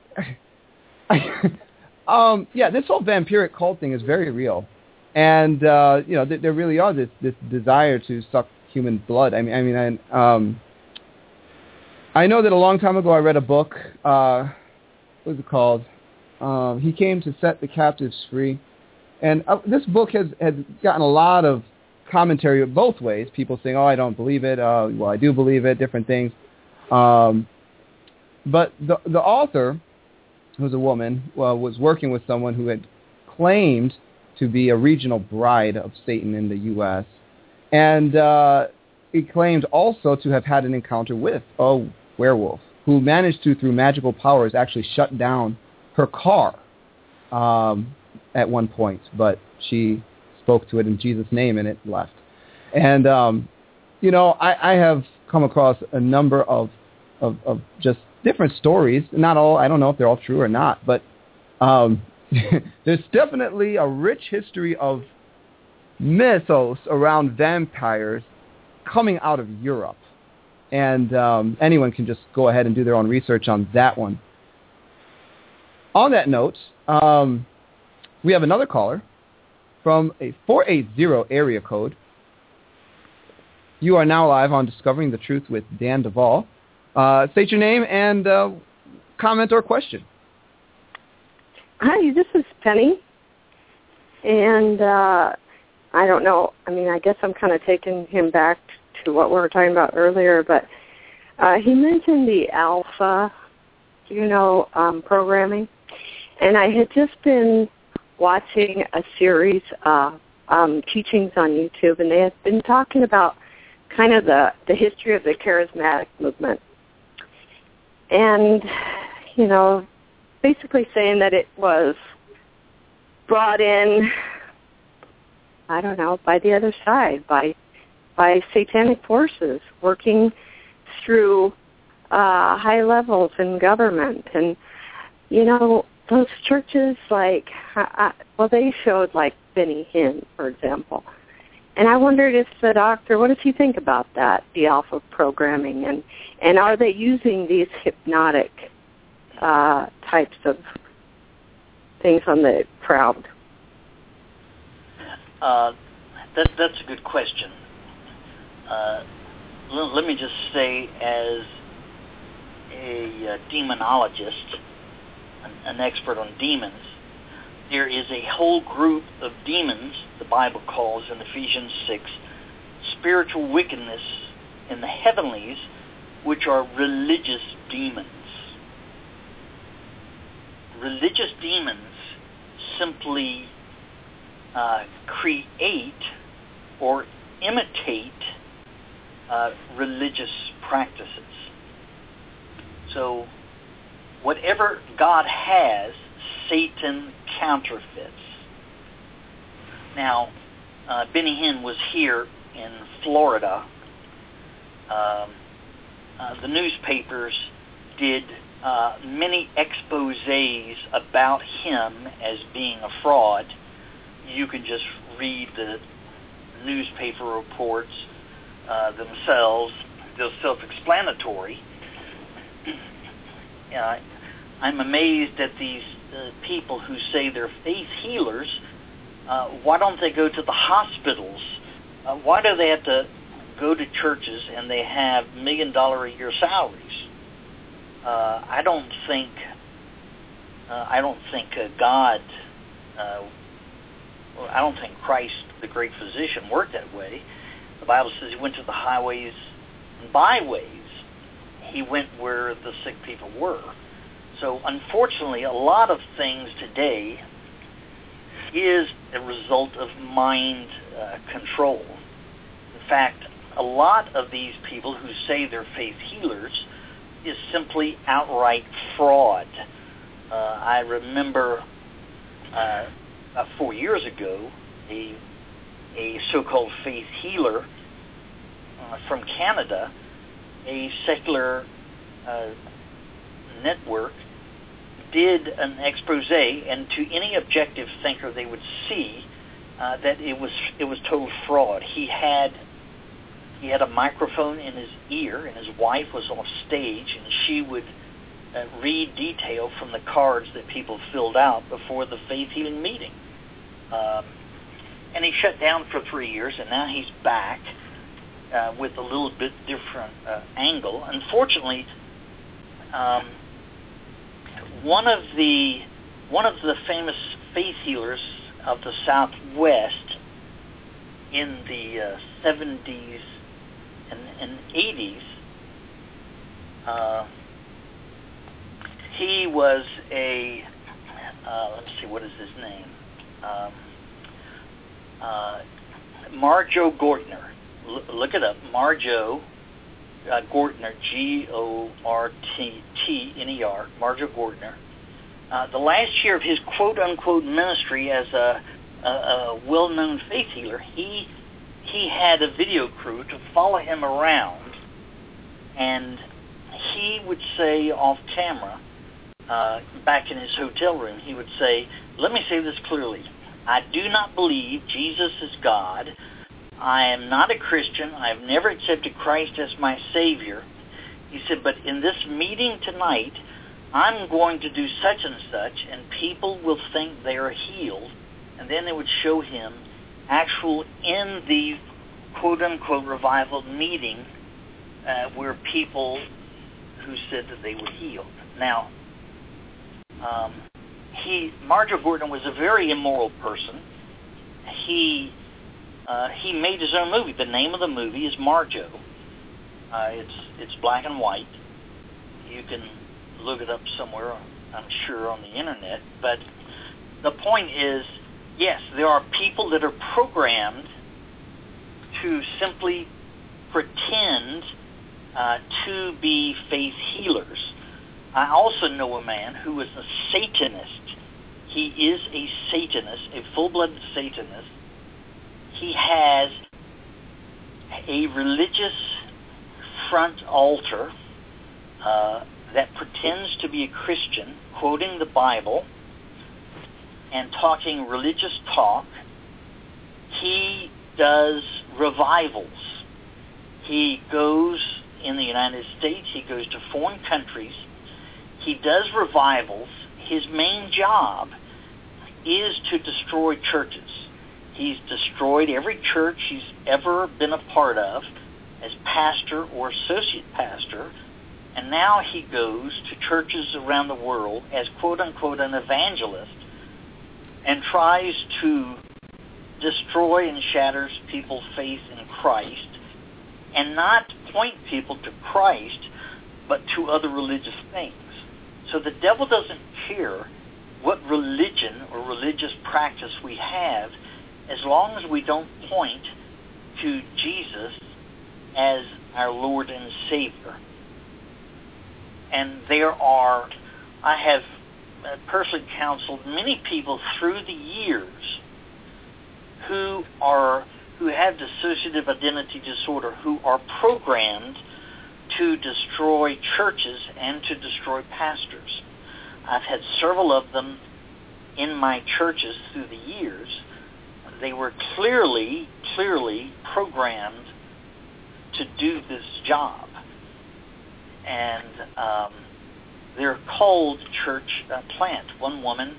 yeah, this whole vampiric cult thing is very real, and there really are this desire to suck human blood. I know that a long time ago I read a book. What was it called? He Came to Set the Captives Free. And this book has gotten a lot of commentary both ways. People saying, oh, I don't believe it. Well, I do believe it, different things. But the author, who's a woman, was working with someone who had claimed to be a regional bride of Satan in the U.S. And he claimed also to have had an encounter with a werewolf who managed to, through magical powers, actually shut down her car at one point, but she spoke to it in Jesus' name and it left. And, I have come across a number of just different stories. Not all, I don't know if they're all true or not, but there's definitely a rich history of mythos around vampires coming out of Europe. And anyone can just go ahead and do their own research on that one. On that note, we have another caller from a 480 area code. You are now live on Discovering the Truth with Dan Duvall. State your name and comment or question. Hi, this is Penny. And I don't know. I mean, I guess I'm kind of taking him back to what we were talking about earlier, but he mentioned the alpha, programming. And I had just been watching a series of teachings on YouTube, and they had been talking about kind of the history of the charismatic movement. And, basically saying that it was brought in, I don't know, by the other side, by satanic forces working through high levels in government. And, those churches, they showed, Benny Hinn, for example. And I wondered if the doctor, what does he think about that, the alpha programming, and are they using these hypnotic types of things on the crowd? That's a good question. Let me just say, as a demonologist, an expert on demons, there is a whole group of demons, the Bible calls in Ephesians 6, spiritual wickedness in the heavenlies, which are religious demons. Religious demons simply create or imitate religious practices. So whatever God has, Satan counterfeits. Now, Benny Hinn was here in Florida. The newspapers did many exposés about him as being a fraud. You can just read the newspaper reports themselves. They're self-explanatory. I'm amazed at these people who say they're faith healers. Why don't they go to the hospitals? Why do they have to go to churches and they have $1 million a year salaries? I don't think God. I don't think Christ, the great physician, worked that way. The Bible says he went to the highways and byways. He went where the sick people were. So unfortunately, a lot of things today is a result of mind control. In fact, a lot of these people who say they're faith healers is simply outright fraud. I remember 4 years ago, a so-called faith healer from Canada, a secular network, did an expose, and to any objective thinker, they would see that it was total fraud. He had a microphone in his ear, and his wife was off stage, and she would read detail from the cards that people filled out before the faith healing meeting. And he shut down for 3 years, and now he's back with a little bit different angle. Unfortunately, one of the famous faith healers of the Southwest in the 70s and 80s, he was a let's see, what is his name? Marjoe Gortner. Look it up. Marjoe Gortner, Gortner, Marjoe Gortner. The last year of his quote-unquote ministry as a well-known faith healer, he had a video crew to follow him around, and he would say off camera, back in his hotel room, he would say, "Let me say this clearly. I do not believe Jesus is God. I am not a Christian. I have never accepted Christ as my Savior." He said, "But in this meeting tonight, I'm going to do such and such, and people will think they are healed." And then they would show him actual in the quote-unquote revival meeting where people who said that they were healed. Now, Marjoe Gortner was a very immoral person. he made his own movie. The name of the movie is Marjoe. It's black and white. You can look it up somewhere, I'm sure, on the internet. But the point is, yes, there are people that are programmed to simply pretend to be faith healers. I also know a man who is a Satanist. He is a Satanist, a full-blooded Satanist. He has a religious front altar that pretends to be a Christian, quoting the Bible and talking religious talk. He does revivals. He goes in the United States, he goes to foreign countries, he does revivals. His main job is to destroy churches. He's destroyed every church he's ever been a part of as pastor or associate pastor, and now he goes to churches around the world as quote-unquote an evangelist and tries to destroy and shatters people's faith in Christ, and not point people to Christ, but to other religious things. So the devil doesn't care what religion or religious practice we have, as long as we don't point to Jesus as our Lord and Savior. And I have personally counseled many people through the years who have dissociative identity disorder, who are programmed to destroy churches and to destroy pastors. I've had several of them in my churches through the years. They were clearly programmed to do this job. And they're called church plant. One woman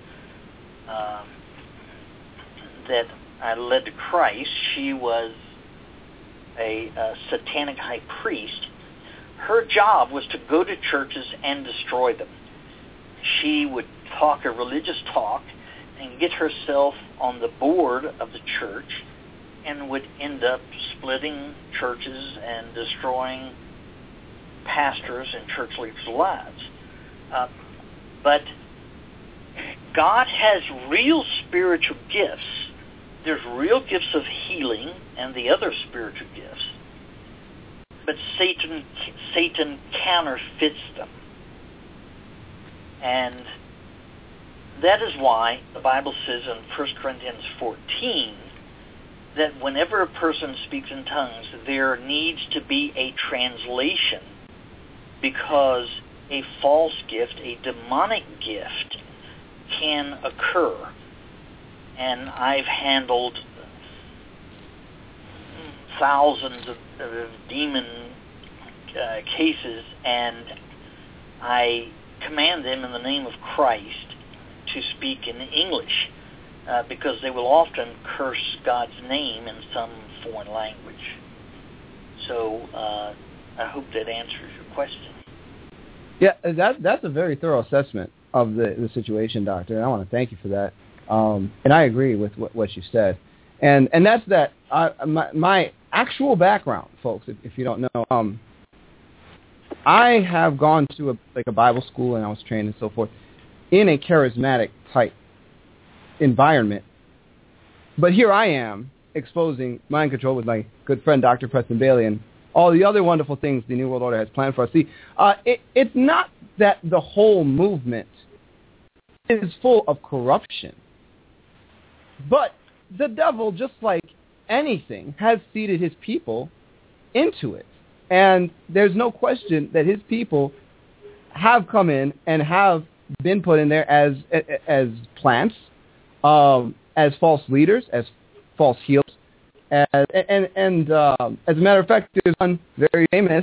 that I led to Christ, she was a satanic high priest. Her job was to go to churches and destroy them. She would talk a religious talk and get herself on the board of the church and would end up splitting churches and destroying pastors and church leaders' lives. But God has real spiritual gifts. There's real gifts of healing and the other spiritual gifts. But Satan counterfeits them. And that is why the Bible says in 1 Corinthians 14 that whenever a person speaks in tongues, there needs to be a translation, because a false gift, a demonic gift, can occur. And I've handled thousands of demon cases, and I command them in the name of Christ to speak in English, because they will often curse God's name in some foreign language. So I hope that answers your question. Yeah, that's a very thorough assessment of the situation, Doctor, and I want to thank you for that. And I agree with what you said. And that's that. My actual background, folks, if you don't know, I have gone to a Bible school, and I was trained and so forth in a charismatic type environment. But here I am exposing mind control with my good friend Dr. Preston Bailey and all the other wonderful things the New World Order has planned for us. See, it's not that the whole movement is full of corruption, but the devil, just like anything, has seeded his people into it. And there's no question that his people have come in and have been put in there as plants, as false leaders, as false healers. And as a matter of fact, there's one very famous,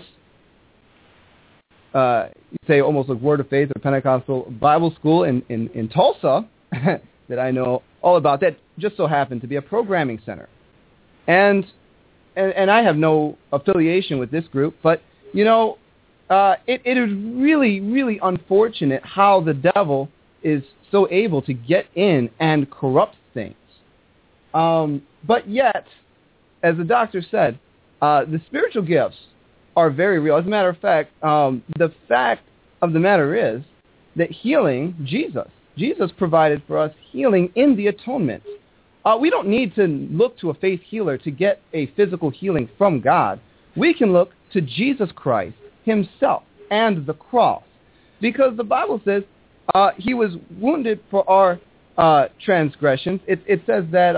you say almost like Word of Faith or Pentecostal Bible school in Tulsa that I know all about, that just so happened to be a programming center. And I have no affiliation with this group, but, you know, it is really, really unfortunate how the devil is so able to get in and corrupt things. But yet, as the doctor said, the spiritual gifts are very real. As a matter of fact, the fact of the matter is that healing, Jesus provided for us healing in the atonement. We don't need to look to a faith healer to get a physical healing from God. We can look to Jesus Christ himself and the cross, because the Bible says he was wounded for our transgressions. It says that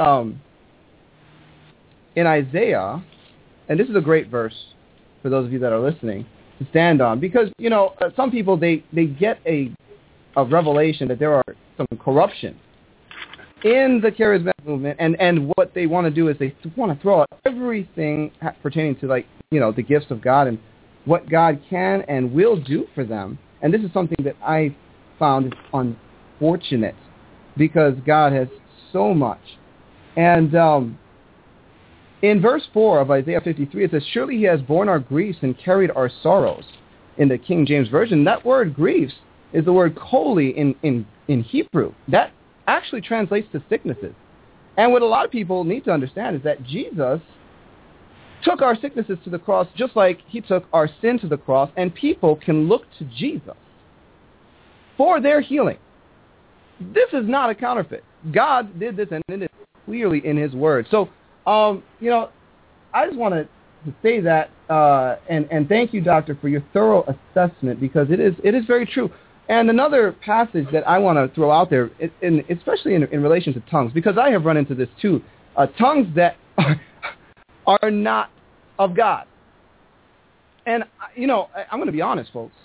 in Isaiah, and this is a great verse for those of you that are listening to stand on, because, you know, some people, they get a revelation that there are some corruption in the charismatic movement, and what they want to do is they want to throw out everything pertaining to, like, you know, the gifts of God and what God can and will do for them. And this is something that I found unfortunate, because God has so much. And in verse 4 of Isaiah 53, it says, "Surely he has borne our griefs and carried our sorrows." In the King James Version, that word griefs is the word koli in Hebrew. That actually translates to sicknesses. And what a lot of people need to understand is that Jesus took our sicknesses to the cross just like he took our sin to the cross, and people can look to Jesus for their healing. This is not a counterfeit. God did this, and it is clearly in his word. So, you know, I just want to say that, and thank you, Doctor, for your thorough assessment, because it is very true. And another passage that I want to throw out there, especially in relation to tongues, because I have run into this too, tongues that are not of God. And, you know, I'm going to be honest, folks.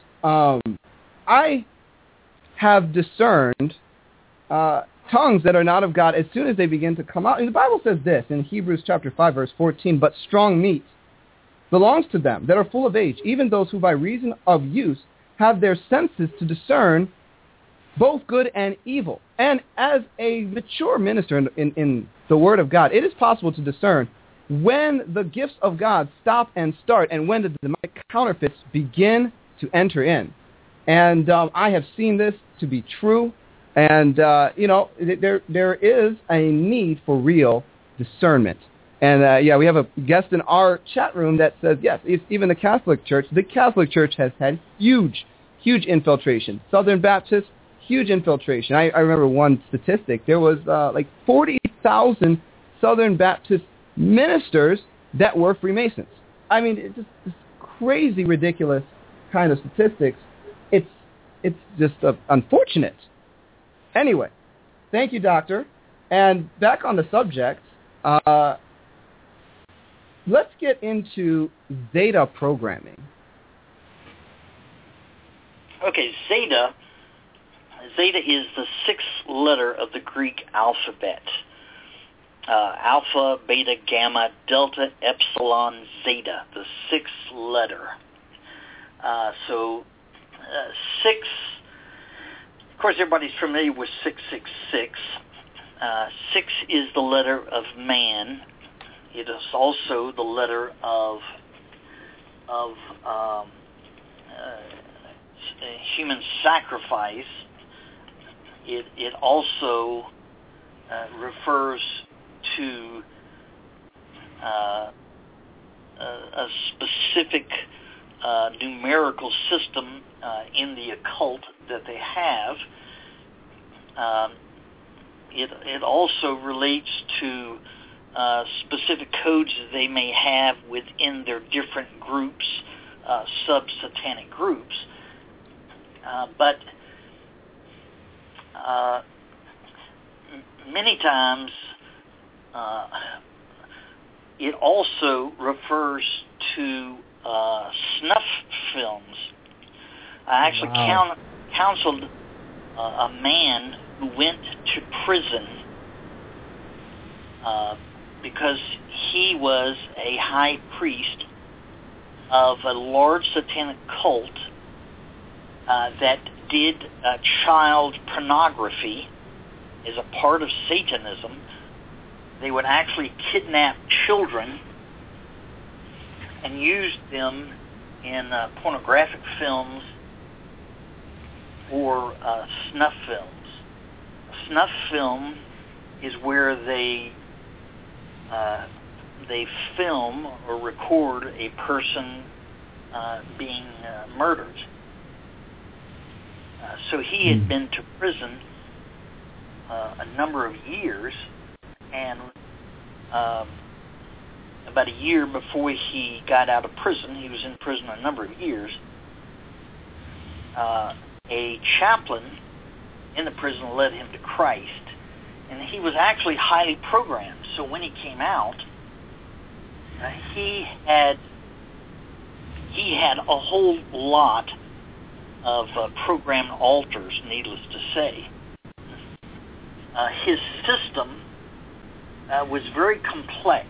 I have discerned tongues that are not of God as soon as they begin to come out. And the Bible says this in Hebrews chapter 5, verse 14, "But strong meat belongs to them that are full of age, even those who by reason of use have their senses to discern both good and evil." And as a mature minister in the Word of God, it is possible to discern when the gifts of God stop and start, and when the demonic counterfeits begin to enter in. And I have seen this to be true. And, you know, there is a need for real discernment. And, yeah, we have a guest in our chat room that says, yes, even the Catholic Church has had huge infiltration. Southern Baptists, huge infiltration. I remember one statistic. There was like 40,000 Southern Baptist ministers that were Freemasons. I mean, it's just this crazy, ridiculous kind of statistics. It's just unfortunate. Anyway, thank you, Doctor. And back on the subject, let's get into Zeta programming. Okay, Zeta is the sixth letter of the Greek alphabet. Alpha, beta, gamma, delta, epsilon, zeta, the sixth letter. So 6, of course, everybody's familiar with 666. 6 is the letter of man. It is also the letter of human sacrifice. It also refers to a specific numerical system in the occult that they have. It also relates to specific codes that they may have within their different groups, sub-satanic groups. But many times it also refers to snuff films. I actually counseled a man who went to prison because he was a high priest of a large satanic cult that did child pornography as a part of Satanism. They would actually kidnap children and use them in pornographic films or snuff films. A snuff film is where they they film or record a person being murdered. So he had been to prison a number of years, and about a year before he got out of prison, he was in prison a number of years, a chaplain in the prison led him to Christ, and he was actually highly programmed. So when he came out, he had a whole lot of programmed altars, needless to say. His system was very complex,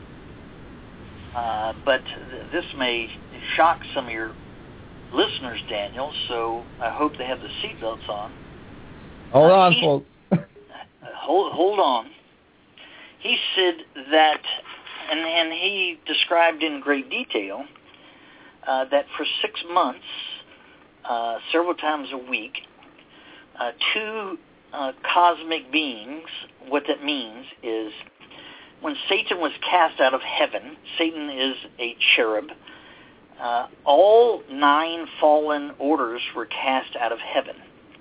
but this may shock some of your listeners, Daniel, so I hope they have the seatbelts on. Hold on, folks. Hold on. He said that, and he described in great detail, that for 6 months, several times a week, two cosmic beings, what that means is when Satan was cast out of heaven, Satan is a cherub, all 9 fallen orders were cast out of heaven.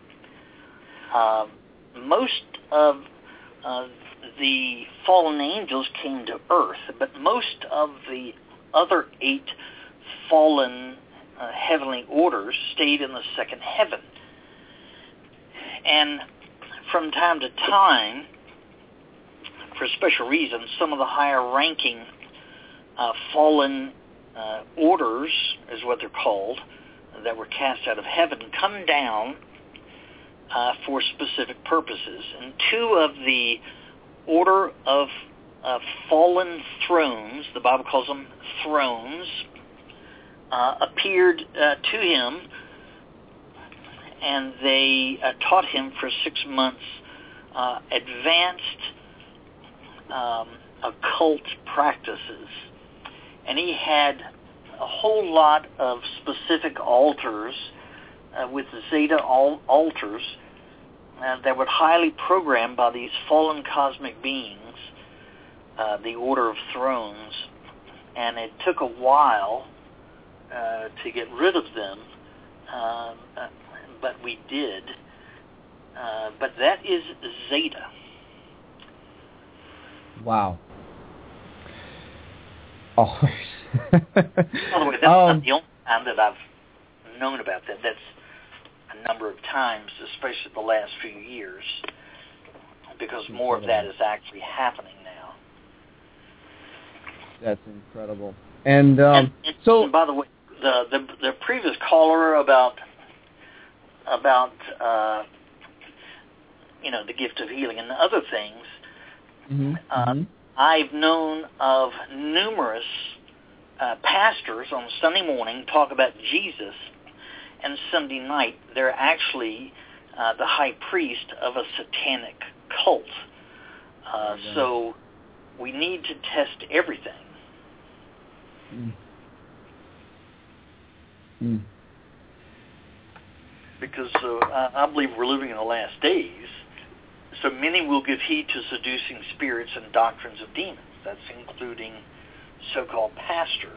Most of the fallen angels came to earth, but most of the other 8 fallen heavenly orders stayed in the second heaven. And from time to time, for special reasons, some of the higher ranking fallen orders, is what they're called, that were cast out of heaven, come down for specific purposes. And 2 of the order of fallen thrones, the Bible calls them thrones, appeared to him, and they taught him for 6 months advanced occult practices. And he had a whole lot of specific altars with Zeta altars that were highly programmed by these fallen cosmic beings, the Order of Thrones, and it took a while to get rid of them, but we did. But that is Zeta. Wow. Oh. By the way, that's not the only time that I've known about that. That's a number of times, especially the last few years, because more of that is actually happening now. That's incredible. And so, by the way, the previous caller about the gift of healing and other things, I've known of numerous pastors on Sunday morning talk about Jesus, and Sunday night they're actually the high priest of a satanic cult. So we need to test everything. Because I believe we're living in the last days, so many will give heed to seducing spirits and doctrines of demons. That's including so-called pastors.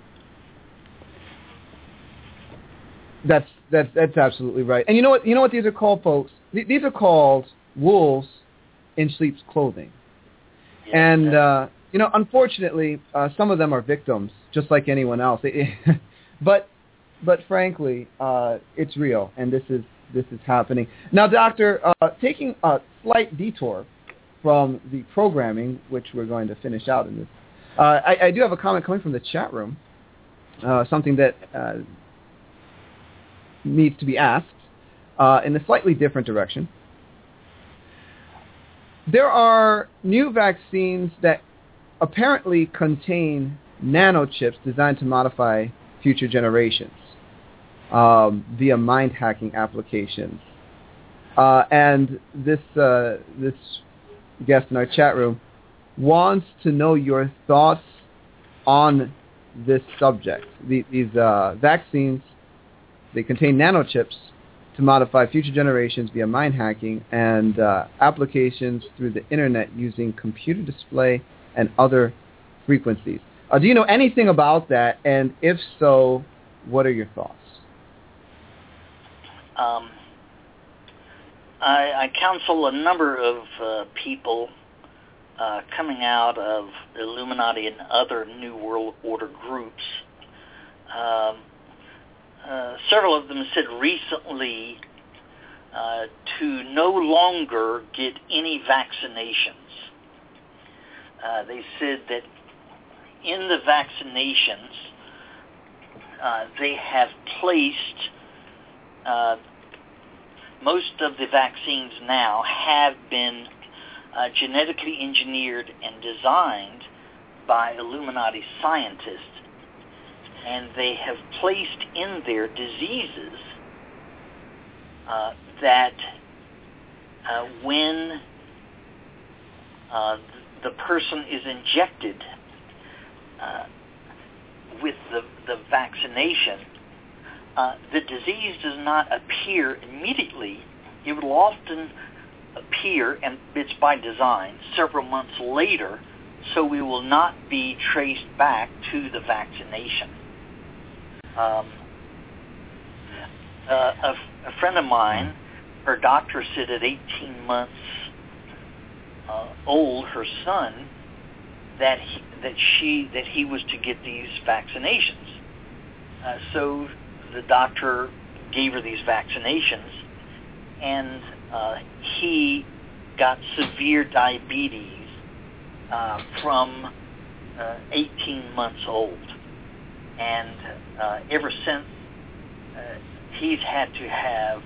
That's absolutely right. And you know what these are called, folks? These are called wolves in sheep's clothing. Yes, and unfortunately, some of them are victims, just like anyone else. But frankly, it's real, and this is happening now. Doctor, taking a slight detour from the programming, which we're going to finish out in this, I do have a comment coming from the chat room, something that needs to be asked in a slightly different direction. There are new vaccines that apparently contain nanochips designed to modify future generations via mind hacking applications. And this guest in our chat room wants to know your thoughts on this subject. These vaccines, they contain nanochips to modify future generations via mind hacking and applications through the internet using computer display and other frequencies. Do you know anything about that? And if so, what are your thoughts? I counsel a number of people coming out of Illuminati and other New World Order groups. Several of them said recently to no longer get any vaccinations. They said that in the vaccinations, they have placed most of the vaccines now have been genetically engineered and designed by Illuminati scientists, and they have placed in their diseases that when the person is injected with the vaccination, the disease does not appear immediately. It will often appear, and it's by design, several months later, so we will not be traced back to the vaccination. A friend of mine, her doctor said at 18 months old, her son, that he was to get these vaccinations. So the doctor gave her these vaccinations, and he got severe diabetes from 18 months old. And ever since, he's had to have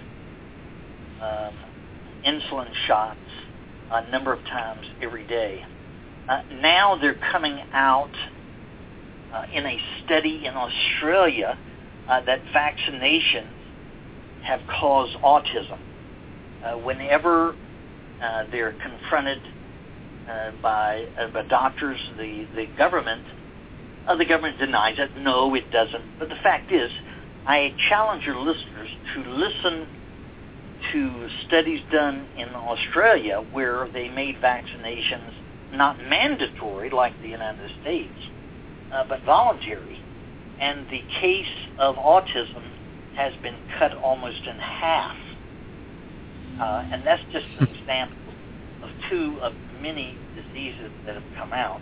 insulin shots a number of times every day. Now they're coming out in a study in Australia that vaccinations have caused autism. Whenever they're confronted by doctors, the government denies it. No, it doesn't. But the fact is, I challenge your listeners to listen to studies done in Australia where they made vaccinations not mandatory like the United States, but voluntary. And the case of autism has been cut almost in half. And that's just an example of two of many diseases that have come out.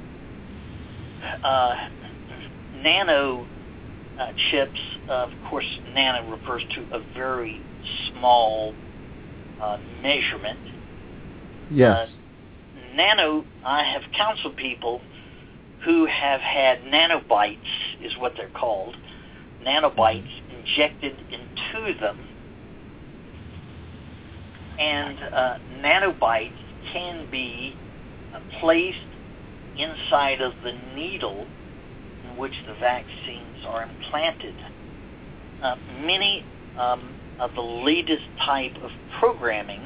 Nano chips, of course, nano refers to a very small measurement. Yes. Nano, I have counseled people who have had nanobites, is what they're called, nanobites injected into them. And nanobites can be placed inside of the needle in which the vaccines are implanted. Many of the latest type of programming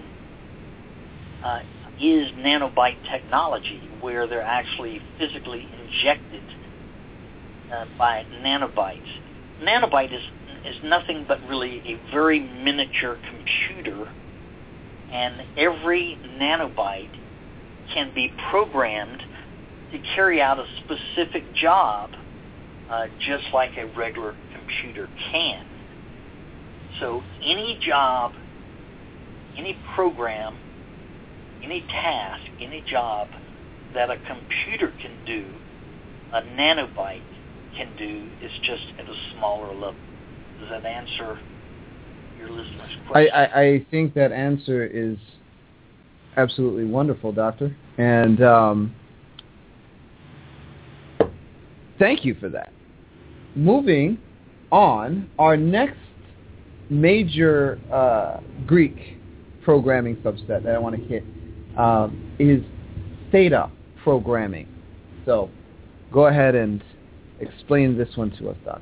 is nanobite technology, where they're actually physically injected by nanobites. Nanobite is nothing but really a very miniature computer, and every nanobite can be programmed to carry out a specific job, just like a regular computer can. So any job, any program, any task, any job that a computer can do, a nanobite can do, is just at a smaller level. Does that answer your listener's question? I think that answer is absolutely wonderful, Doctor. And thank you for that. Moving on, our next major Greek programming subset that I want to hit is theta programming. So go ahead and explain this one to us, Doctor.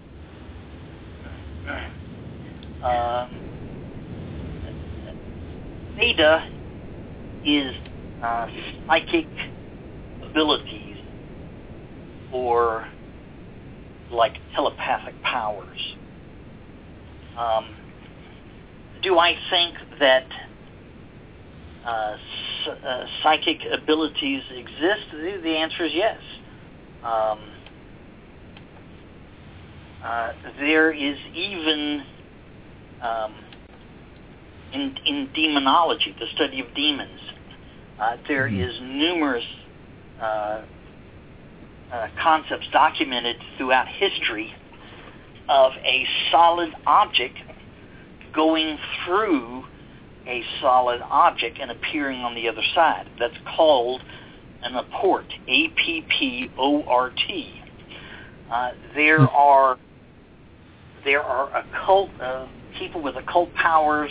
Theta is psychic abilities, or like telepathic powers. Do I think that psychic abilities exist? The answer is yes. There is even in demonology, the study of demons, there is numerous concepts documented throughout history of a solid object going through a solid object and appearing on the other side. That's called an apport, A-P-P-O-R-T. There are occult people with occult powers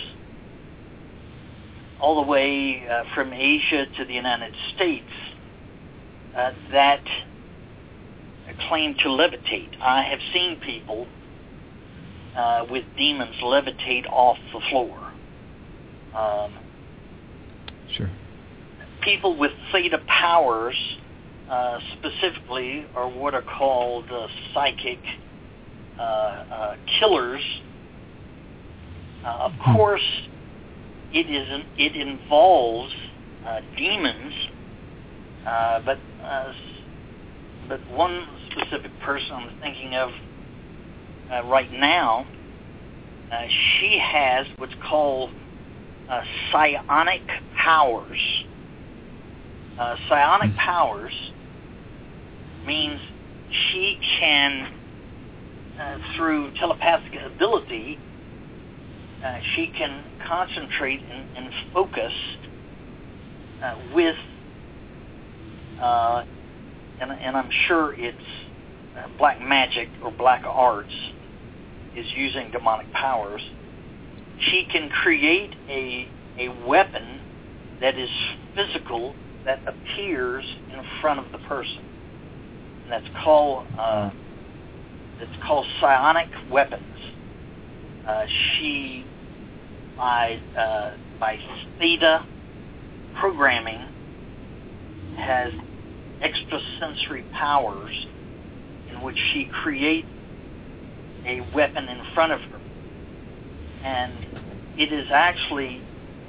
all the way from Asia to the United States that claim to levitate. I have seen people with demons levitate off the floor. Sure. People with theta powers specifically are what are called psychic killers. Of course, it involves demons, but one specific person I'm thinking of right now, she has what's called psionic powers. Psionic powers means she can, through telepathic ability, she can concentrate and focus with, and I'm sure it's black magic or black arts is using demonic powers. She can create a weapon that is physical, that appears in front of the person. And that's called psionic weapons. She, by theta programming, has extrasensory powers in which she creates a weapon in front of her. And it is actually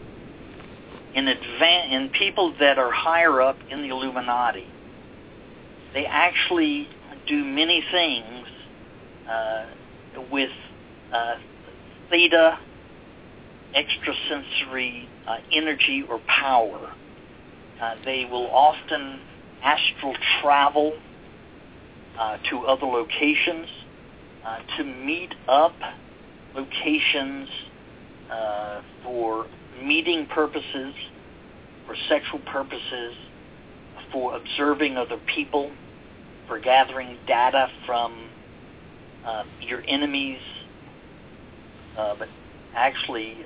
in people that are higher up in the Illuminati, they actually do many things with theta extrasensory energy or power. They will often astral travel to other locations, to meet up locations for meeting purposes, for sexual purposes, for observing other people, for gathering data from your enemies. But actually,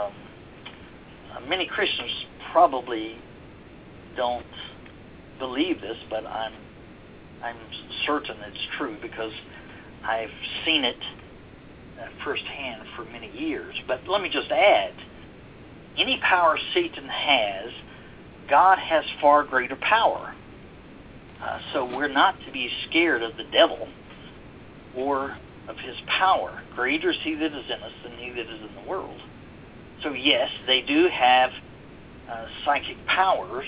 many Christians probably don't believe this, but I'm certain it's true because I've seen it firsthand for many years. But let me just add, any power Satan has, God has far greater power. So we're not to be scared of the devil or of his power. Greater is he that is in us than he that is in the world. So yes, they do have psychic powers.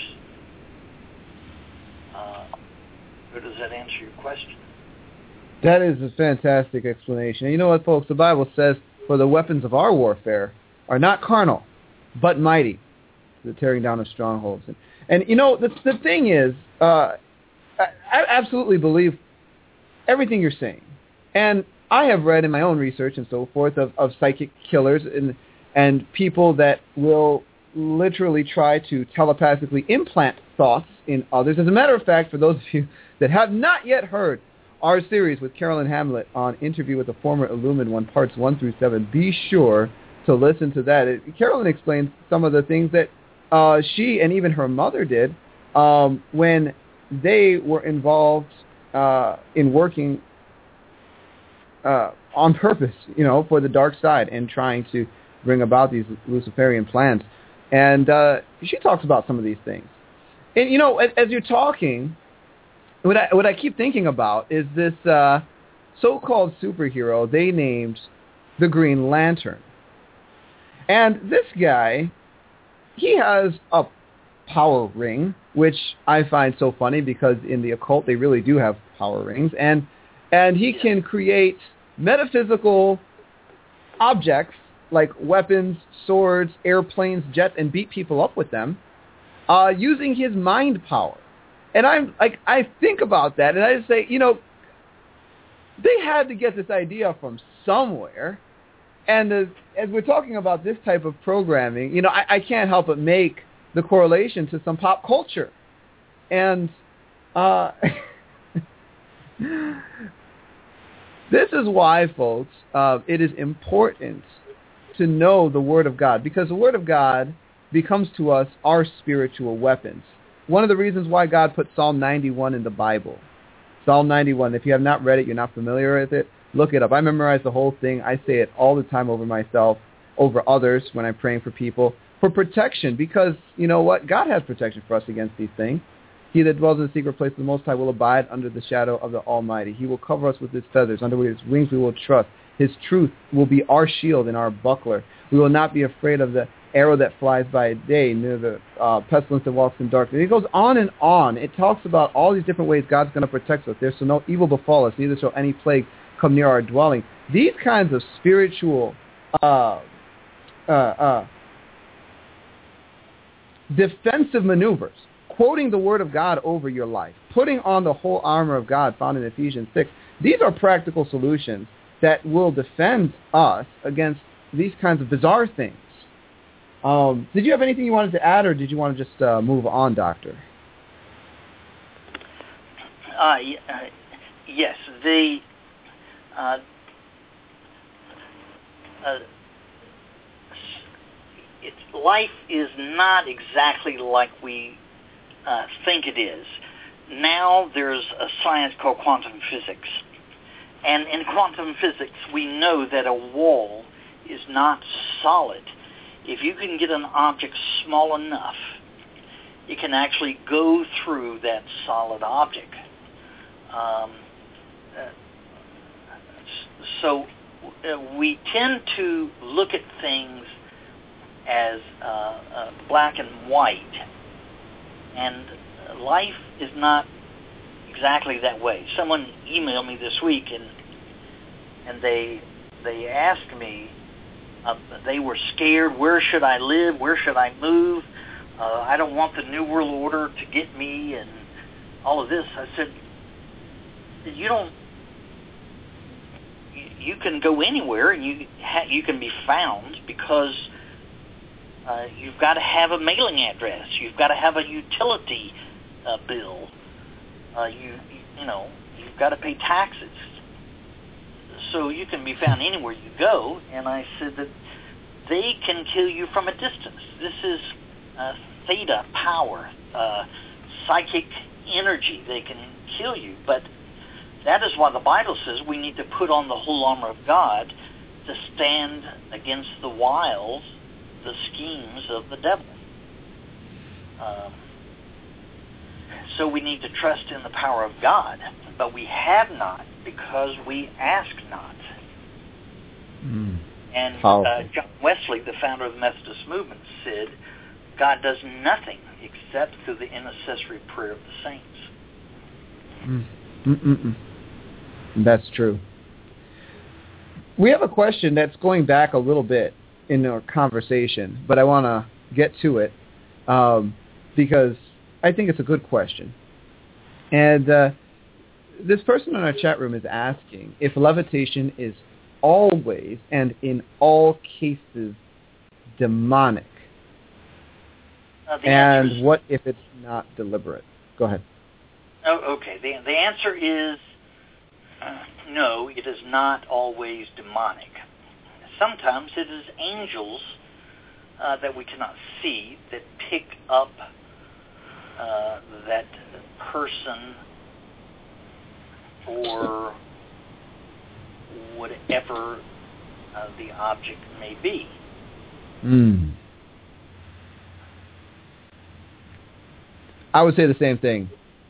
Does that answer your question? That is a fantastic explanation. And you know what, folks? The Bible says, for the weapons of our warfare are not carnal, but mighty, the tearing down of strongholds. And you know, the thing is, I absolutely believe everything you're saying. And I have read in my own research and so forth of psychic killers and people that will literally try to telepathically implant thoughts in others. As a matter of fact, for those of you that have not yet heard our series with Carolyn Hamlet on Interview with the Former Illumined One, parts 1 through 7, be sure to listen to that. Carolyn explains some of the things that she and even her mother did when they were involved in working on purpose, you know, for the dark side and trying to bring about these Luciferian plans. And she talks about some of these things. And, you know, as you're talking, what I keep thinking about is this so-called superhero they named the Green Lantern. And this guy he has a power ring, which I find so funny because in the occult they really do have power rings, and he can create metaphysical objects like weapons, swords, airplanes, jets, and beat people up with them using his mind power. And I think about that, and I just say, they had to get this idea from somewhere. And as we're talking about this type of programming, I can't help but make the correlation to some pop culture. And this is why, folks, it is important to know the Word of God, because the Word of God becomes to us our spiritual weapons. One of the reasons why God put Psalm 91 in the Bible. Psalm 91, if you have not read it, you're not familiar with it, look it up. I memorize the whole thing. I say it all the time over myself, over others when I'm praying for people, for protection, because you know what? God has protection for us against these things. He that dwells in the secret place of the Most High will abide under the shadow of the Almighty. He will cover us with his feathers. Under his wings we will trust. His truth will be our shield and our buckler. We will not be afraid of the arrow that flies by day, near the pestilence that walks in darkness. It goes on and on. It talks about all these different ways God's going to protect us. There shall no evil befall us, neither shall any plague come near our dwelling. These kinds of spiritual defensive maneuvers, quoting the Word of God over your life, putting on the whole armor of God found in Ephesians 6, these are practical solutions that will defend us against these kinds of bizarre things. Did you have anything you wanted to add, or did you want to just move on, Doctor? Yes. Life is not exactly like we think it is. Now there's a science called quantum physics. And in quantum physics, we know that a wall is not solid. If you can get an object small enough, it can actually go through that solid object. So we tend to look at things as black and white, and life is not exactly that way. Someone emailed me this week, and they asked me, they were scared, where should I live, where should I move, I don't want the New World Order to get me, and all of this. I said, you can go anywhere, and you can be found, because you've got to have a mailing address, you've got to have a utility bill, you've got to pay taxes, so you can be found anywhere you go. And I said that they can kill you from a distance. This is theta power, psychic energy. They can kill you, but that is why the Bible says we need to put on the whole armor of God to stand against the wiles, the schemes of the devil. So we need to trust in the power of God, but we have not because we ask not. And John Wesley, the founder of the Methodist movement, said, God does nothing except through the intercessory prayer of the saints. That's true. We have a question that's going back a little bit in our conversation, but I want to get to it because I think it's a good question. And this person in our chat room is asking if levitation is always and in all cases demonic. And what if it's not deliberate? Go ahead. Oh, okay. The answer is no, it is not always demonic. Sometimes it is angels that we cannot see that pick up that person for whatever the object may be. I would say the same thing.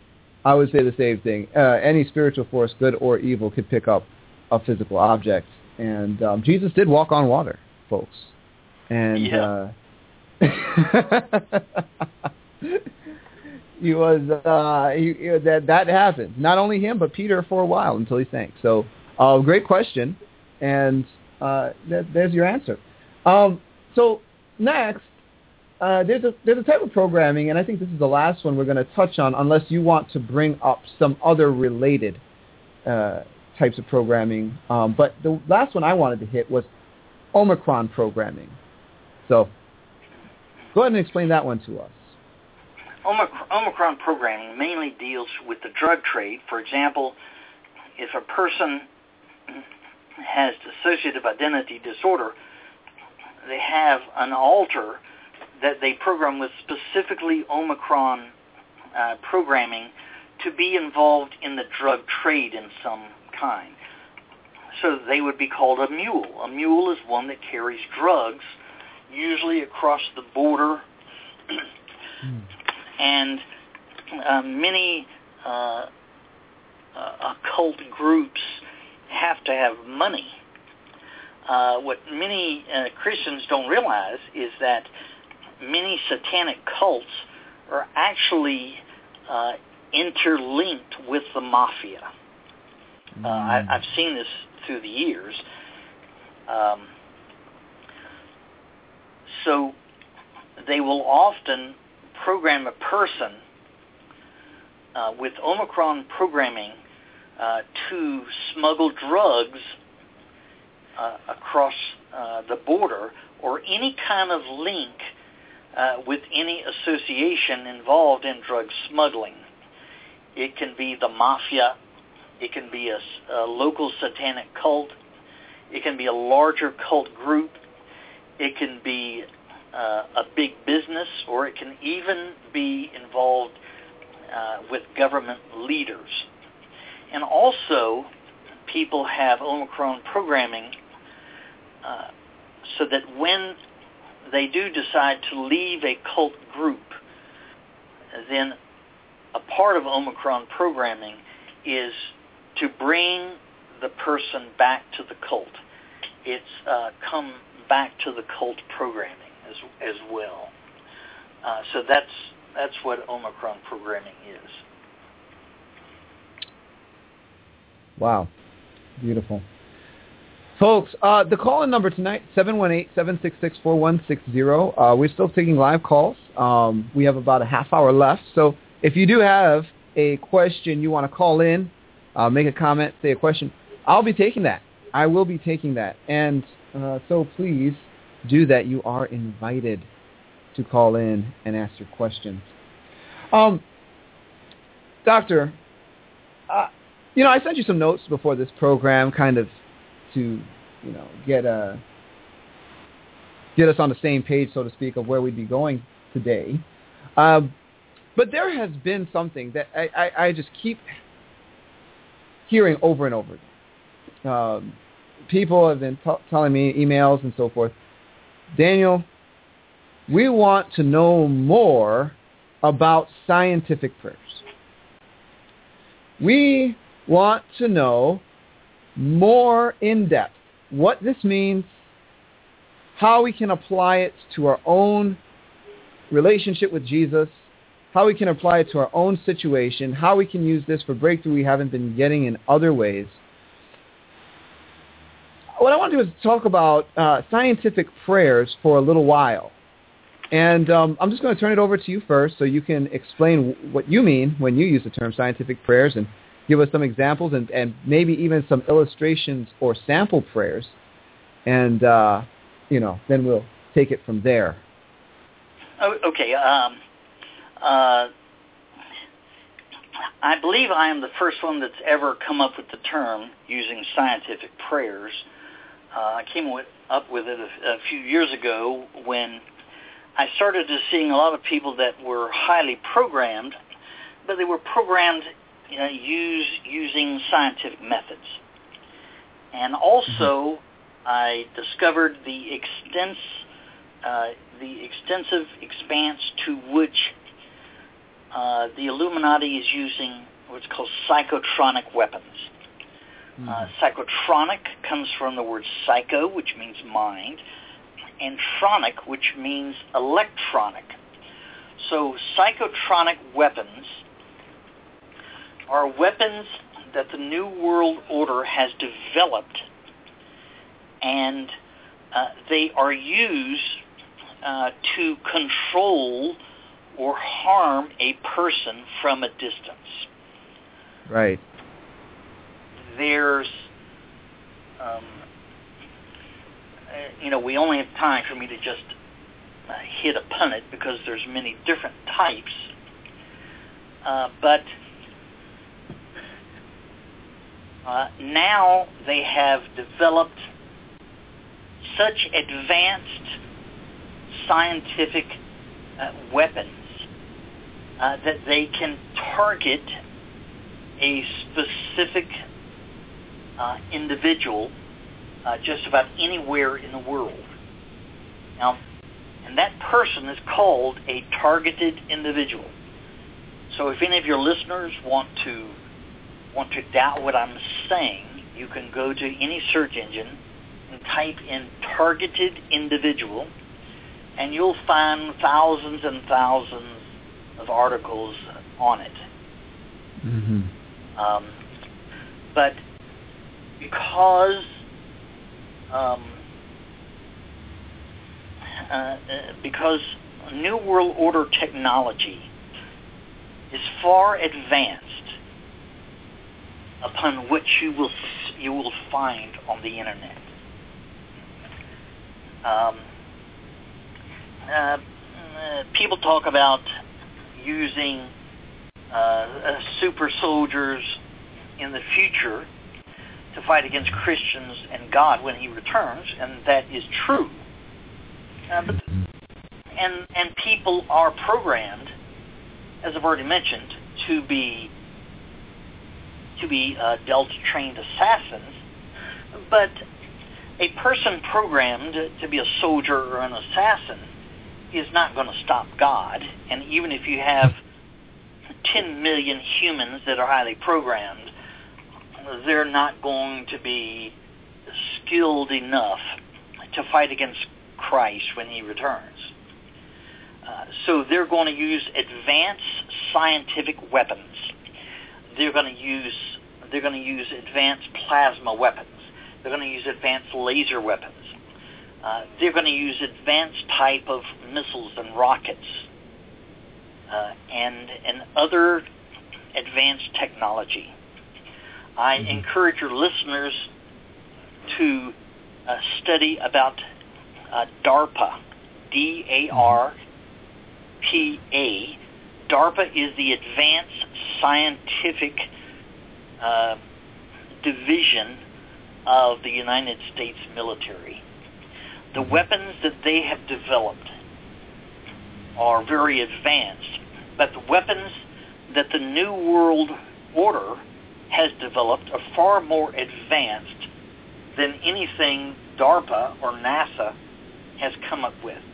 Any spiritual force, good or evil, could pick up a physical object. And Jesus did walk on water, folks. And He was that happened. Not only him, but Peter for a while until he sank. So, great question, and there's your answer. So next, there's a type of programming, and I think this is the last one we're going to touch on, unless you want to bring up some other related types of programming. But the last one I wanted to hit was Omicron programming. So go ahead and explain that one to us. Omicron programming mainly deals with the drug trade. For example, if a person has dissociative identity disorder, they have an alter that they program with specifically Omicron programming to be involved in the drug trade in some kind. So they would be called a mule. A mule is one that carries drugs, usually across the border, and many occult groups have to have money. What many Christians don't realize is that many satanic cults are actually interlinked with the mafia. I've seen this through the years. So they will often program a person with Omicron programming to smuggle drugs across the border, or any kind of link with any association involved in drug smuggling. It can be the mafia, it can be a local satanic cult, it can be a larger cult group, it can be a big business, or it can even be involved with government leaders. And also, people have Omicron programming so that when they do decide to leave a cult group, then a part of Omicron programming is to bring the person back to the cult. It's come back to the cult programming as well. So that's what Omicron programming is. Wow. Beautiful. Folks, the call-in number tonight, 718-766-4160. We're still taking live calls. We have about a half hour left. So if you do have a question you want to call in, make a comment, say a question, I'll be taking that. I will be taking that. And so please do that. You are invited to call in and ask your questions. Doctor, I sent you some notes before this program, kind of to, get us on the same page, so to speak, of where we'd be going today. But there has been something that I just keep hearing over and over. People have been telling me, emails and so forth, Daniel, we want to know more about scientific prayers. We want to know more in depth what this means, how we can apply it to our own relationship with Jesus, how we can apply it to our own situation, how we can use this for breakthrough we haven't been getting in other ways. What I want to do is talk about scientific prayers for a little while. And I'm just going to turn it over to you first so you can explain what you mean when you use the term scientific prayers, and give us some examples and maybe even some illustrations or sample prayers. And, then we'll take it from there. Okay. I believe I am the first one that's ever come up with the term using scientific prayers. I came up with it a few years ago when I started to seeing a lot of people that were highly programmed, but they were programmed using scientific methods. And also, I discovered the extensive expanse to which the Illuminati is using what's called psychotronic weapons. Psychotronic comes from the word psycho, which means mind, and tronic, which means electronic. So psychotronic weapons are weapons that the New World Order has developed, and they are used to control or harm a person from a distance. Right. There's, we only have time for me to just hit upon it because there's many different types. But now they have developed such advanced scientific weapons that they can target a specific individual just about anywhere in the world. Now, and that person is called a targeted individual. So if any of your listeners want to doubt what I'm saying, you can go to any search engine and type in targeted individual, and you'll find thousands and thousands of articles on it. Mm-hmm. But because New World Order technology is far advanced upon which you will find on the internet. People talk about using super soldiers in the future to fight against Christians and God when He returns, and that is true. And people are programmed, as I've already mentioned, to be Delta-trained assassins. But a person programmed to be a soldier or an assassin is not going to stop God. And even if you have 10 million humans that are highly programmed, they're not going to be skilled enough to fight against Christ when He returns. So they're going to use advanced scientific weapons. They're going to use advanced plasma weapons. They're going to use advanced laser weapons. They're going to use advanced type of missiles and rockets and other advanced technology. I encourage your listeners to study about DARPA, D-A-R-P-A. DARPA is the Advanced Scientific Division of the United States military. The weapons that they have developed are very advanced, but the weapons that the New World Order has developed are far more advanced than anything DARPA or NASA has come up with.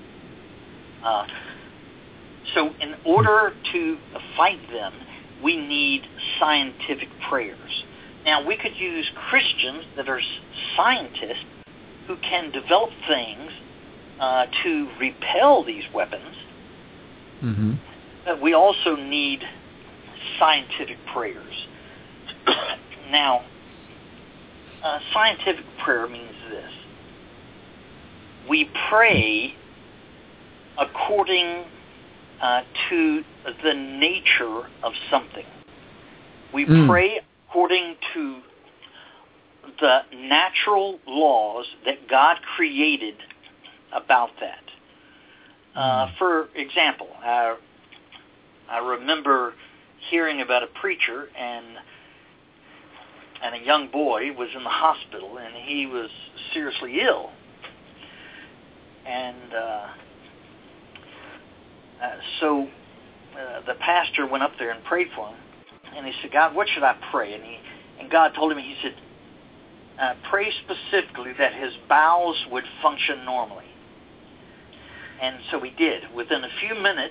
So in order to fight them, we need scientific prayers. Now, we could use Christians that are scientists who can develop things to repel these weapons, but we also need scientific prayers. Now, scientific prayer means this. We pray according to the nature of something. We pray according to the natural laws that God created about that. For example, I remember hearing about a preacher, and a young boy was in the hospital, and he was seriously ill. And so the pastor went up there and prayed for him, and he said, "God, what should I pray?" And God told him, he said, pray specifically that his bowels would function normally. And so he did. Within a few minutes,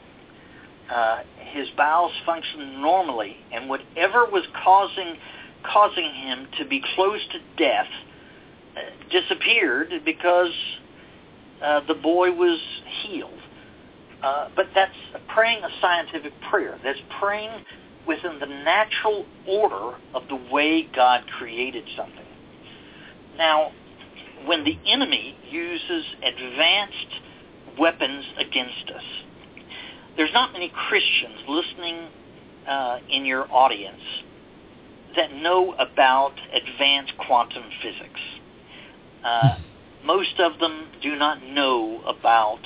his bowels functioned normally, and whatever was causing him to be close to death disappeared, because the boy was healed. But that's praying a scientific prayer. That's praying within the natural order of the way God created something. Now, when the enemy uses advanced weapons against us, there's not many Christians listening in your audience that know about advanced quantum physics. Most of them do not know about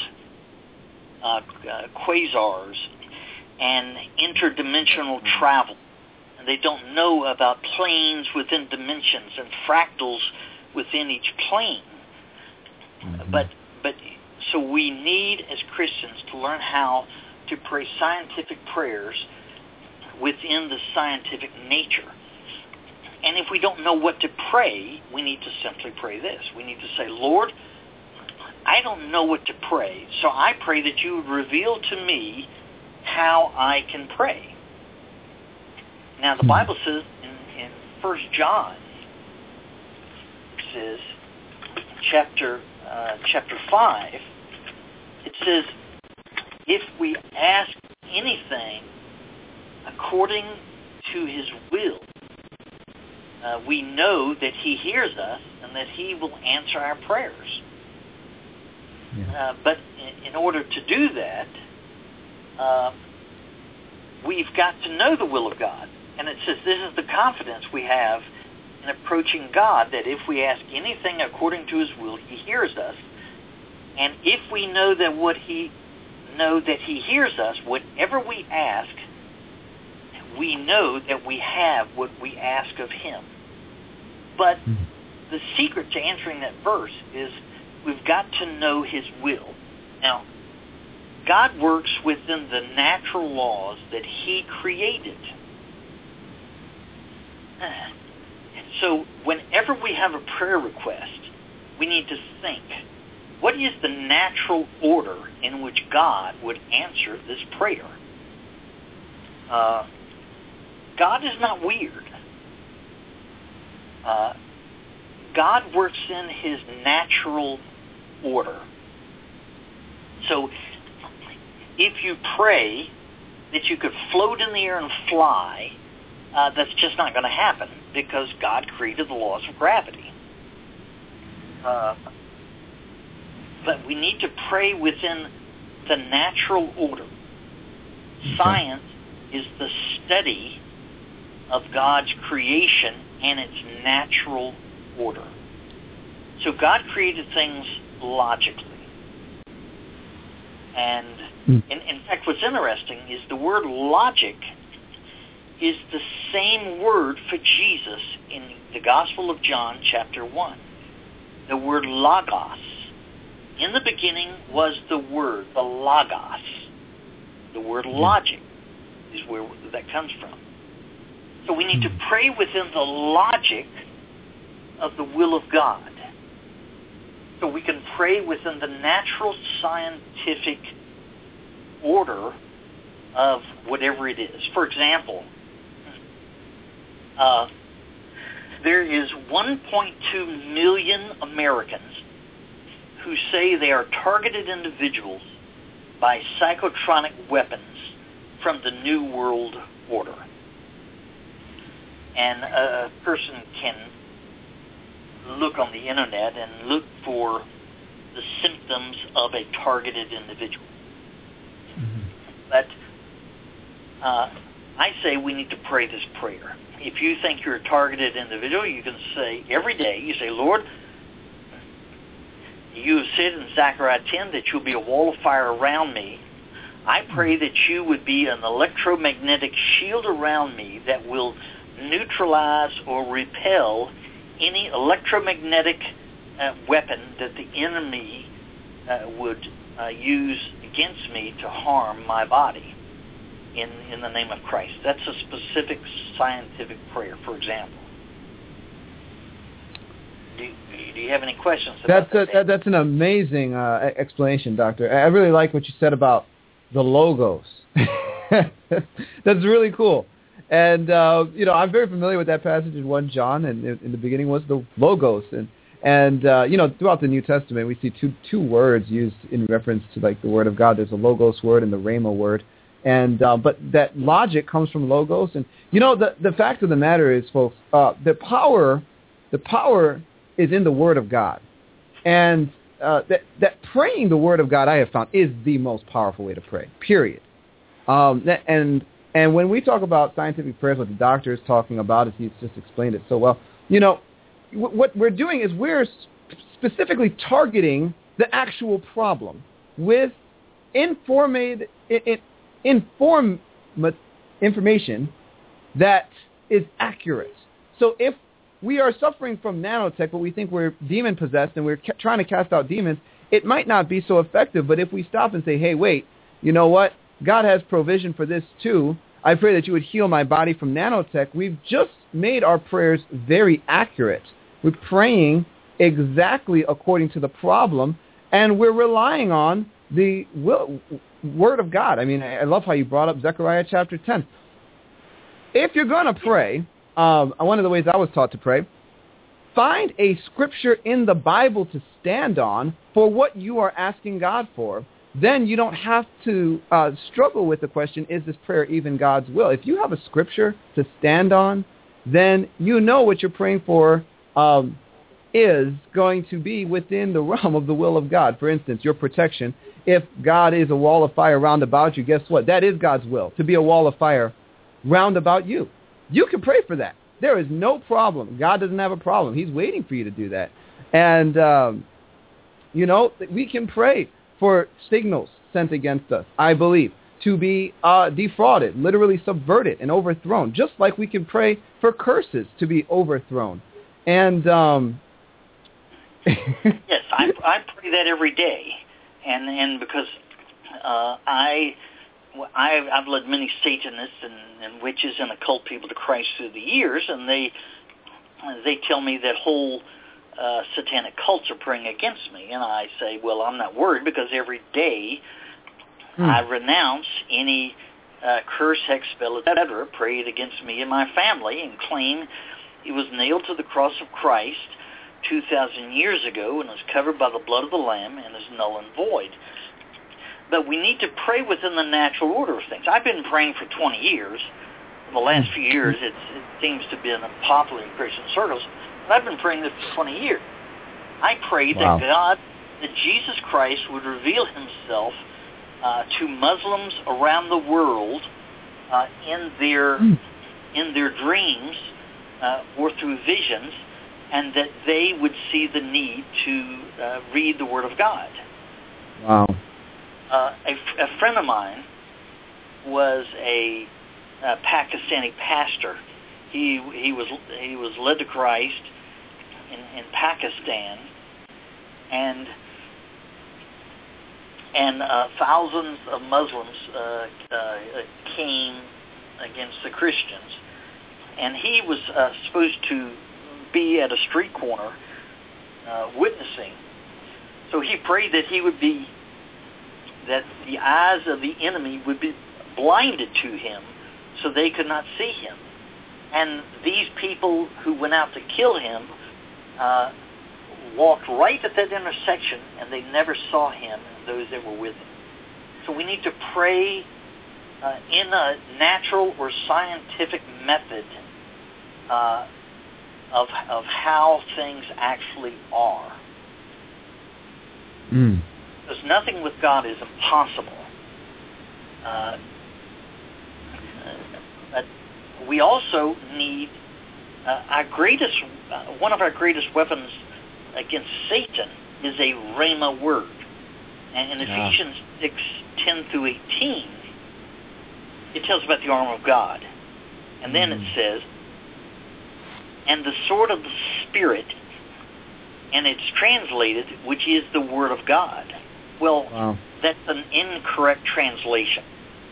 quasars and interdimensional travel. And they don't know about planes within dimensions and fractals within each plane. Mm-hmm. But so we need, as Christians, to learn how to pray scientific prayers within the scientific nature. And if we don't know what to pray, we need to simply pray this. We need to say, Lord, I don't know what to pray, so I pray that you would reveal to me how I can pray. Now, the Bible says in 1 John, it says, chapter 5, it says, if we ask anything according to his will, we know that he hears us and that he will answer our prayers. Yeah. But in order to do that, we've got to know the will of God. And it says this is the confidence we have in approaching God, that if we ask anything according to his will, he hears us. And if we know that he hears us, whatever we ask, we know that we have what we ask of him. But the secret to answering that verse is we've got to know his will. Now, God works within the natural laws that he created. So whenever we have a prayer request, we need to think, what is the natural order in which God would answer this prayer? God is not weird. God works in his natural order. So if you pray that you could float in the air and fly, that's just not going to happen because God created the laws of gravity. But we need to pray within the natural order. Science is the study of God's creation and its natural order. So God created things logically. And in fact, what's interesting is the word logic is the same word for Jesus in the Gospel of John, chapter 1. The word logos. In the beginning was the word, the logos. The word logic is where that comes from. So we need to pray within the logic of the will of God. So we can pray within the natural scientific order of whatever it is. For example, there is 1.2 million Americans who say they are targeted individuals by psychotronic weapons from the New World Order. And a person can look on the internet and look for the symptoms of a targeted individual. Mm-hmm. But I say we need to pray this prayer. If you think you're a targeted individual, you can say every day, you say, Lord, you have said in Zechariah 10 that you'll be a wall of fire around me. I pray that you would be an electromagnetic shield around me that will neutralize or repel any electromagnetic weapon that the enemy would use against me to harm my body in the name of Christ. That's a specific scientific prayer, for example. Do you have any questions about that? That's an amazing explanation, Doctor. I really like what you said about the logos. That's really cool. And, I'm very familiar with that passage in 1 John, and in the beginning was the logos. And And throughout the New Testament, we see two words used in reference to like the Word of God. There's a logos word and the rhema word. And but that logic comes from logos. And the fact of the matter is, folks, the power is in the Word of God. And that praying the Word of God, I have found, is the most powerful way to pray, period. And when we talk about scientific prayers, what the doctor is talking about, as he's just explained it so well, what we're doing is we're specifically targeting the actual problem with information that is accurate. So if we are suffering from nanotech, but we think we're demon-possessed and we're trying to cast out demons, it might not be so effective. But if we stop and say, hey, wait, you know what? God has provision for this too. I pray that you would heal my body from nanotech. We've just made our prayers very accurate. We're praying exactly according to the problem, and we're relying on the Word of God. I mean, I love how you brought up Zechariah chapter 10. If you're going to pray, one of the ways I was taught to pray, find a scripture in the Bible to stand on for what you are asking God for. Then you don't have to struggle with the question, is this prayer even God's will? If you have a scripture to stand on, then you know what you're praying for is going to be within the realm of the will of God. For instance, your protection. If God is a wall of fire round about you, guess what? That is God's will, to be a wall of fire round about you. You can pray for that. There is no problem. God doesn't have a problem. He's waiting for you to do that. And, we can pray for signals sent against us, I believe, to be defrauded, literally subverted and overthrown, just like we can pray for curses to be overthrown. And yes, I pray that every day, and because I've led many Satanists and witches and occult people to Christ through the years, and they tell me that whole satanic cults are praying against me, and I say, well, I'm not worried, because every day I renounce any curse, hex, spell, etc., prayed against me and my family, and claim he was nailed to the cross of Christ 2,000 years ago and was covered by the blood of the Lamb and is null and void. But we need to pray within the natural order of things. I've been praying for 20 years. In the last few years, it seems to have been popular in Christian circles. But I've been praying this for 20 years. I pray that Jesus Christ would reveal himself to Muslims around the world in their dreams or through visions, and that they would see the need to read the Word of God. Wow. A friend of mine was a Pakistani pastor. He was led to Christ in Pakistan, and thousands of Muslims came against the Christians, and he was supposed to be at a street corner witnessing. So he prayed that that the eyes of the enemy would be blinded to him so they could not see him. And these people who went out to kill him walked right at that intersection, and they never saw him and those that were with him. So we need to pray in a natural or scientific method of how things actually are. Because nothing with God is impossible. But we also need one of our greatest weapons against Satan is a rhema word. And in Ephesians 6:10-18, it tells about the armor of God. And then it says, and the sword of the Spirit, and it's translated, which is the Word of God. Well, that's an incorrect translation.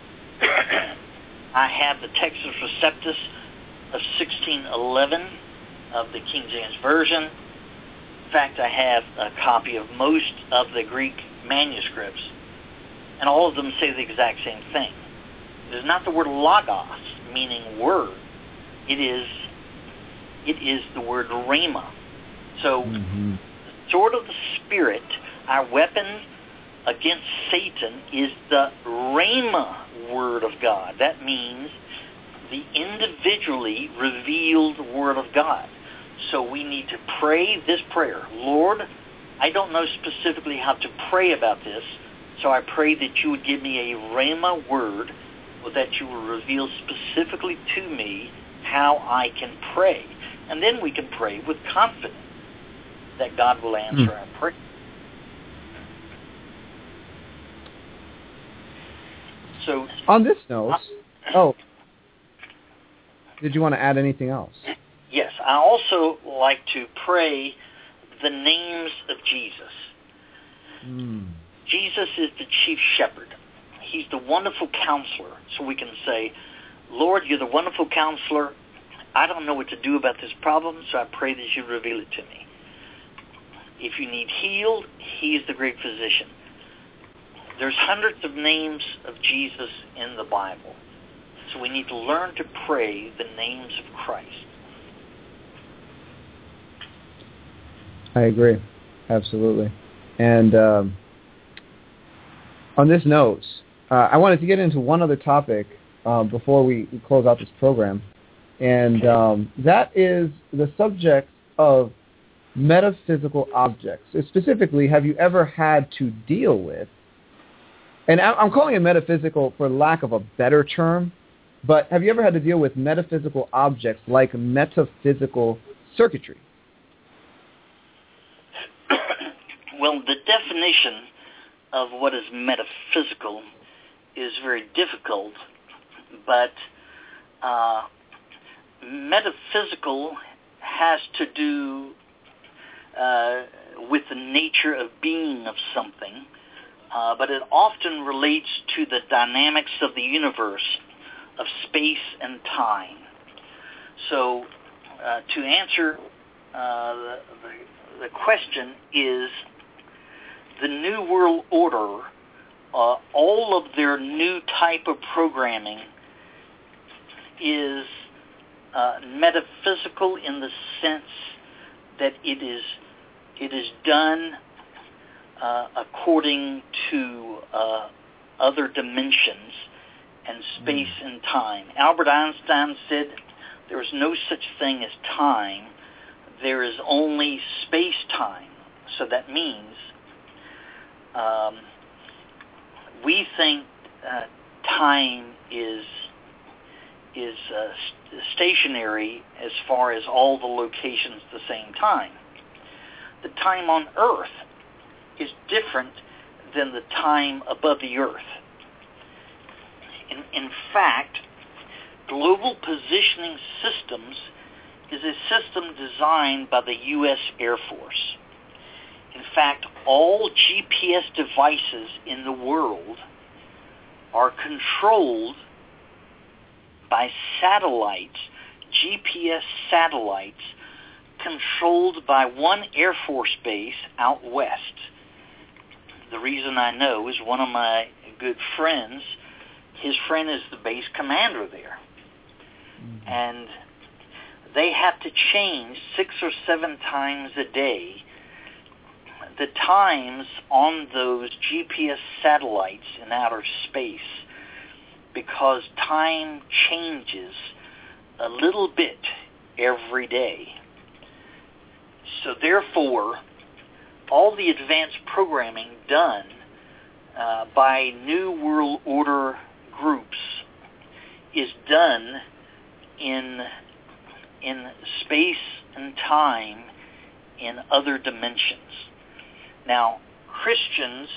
I have the Textus Receptus of 1611 of the King James Version. In fact, I have a copy of most of the Greek manuscripts, and all of them say the exact same thing. It is not the word logos, meaning word. It is the word rhema. So, the sword of the Spirit, our weapon against Satan, is the Rhema Word of God. That means the individually revealed Word of God. So we need to pray this prayer. Lord, I don't know specifically how to pray about this, so I pray that you would give me a Rhema Word, or that you will reveal specifically to me how I can pray. And then we can pray with confidence that God will answer our prayer. So, on this note, did you want to add anything else? Yes, I also like to pray the names of Jesus. Jesus is the chief shepherd. He's the wonderful counselor. So we can say, Lord, you're the wonderful counselor. I don't know what to do about this problem, so I pray that you reveal it to me. If you need healed, he is the great physician. There's hundreds of names of Jesus in the Bible. So we need to learn to pray the names of Christ. I agree. Absolutely. And on this note, I wanted to get into one other topic before we close out this program. And that is the subject of metaphysical objects. Specifically, have you ever had to deal with, and I'm calling it metaphysical for lack of a better term, but have you ever had to deal with metaphysical objects like metaphysical circuitry? Well, the definition of what is metaphysical is very difficult, but metaphysical has to do with the nature of being of something, but it often relates to the dynamics of the universe, of space and time. So to answer the question is, the New World Order, all of their new type of programming is metaphysical in the sense that it is done according to other dimensions and space and time. Albert Einstein said there is no such thing as time. There is only space-time. So that means we think time is stationary as far as all the locations at the same time. The time on Earth is different than the time above the Earth. In fact, Global Positioning Systems is a system designed by the U.S. Air Force. In fact, all GPS devices in the world are controlled by satellites, GPS satellites, controlled by one Air Force base out west. The reason I know is one of my good friends, his friend is the base commander there. And they have to change 6 or 7 times a day the times on those GPS satellites in outer space, because time changes a little bit every day. So therefore, all the advanced programming done by New World Order groups is done in space and time in other dimensions. Now, Christians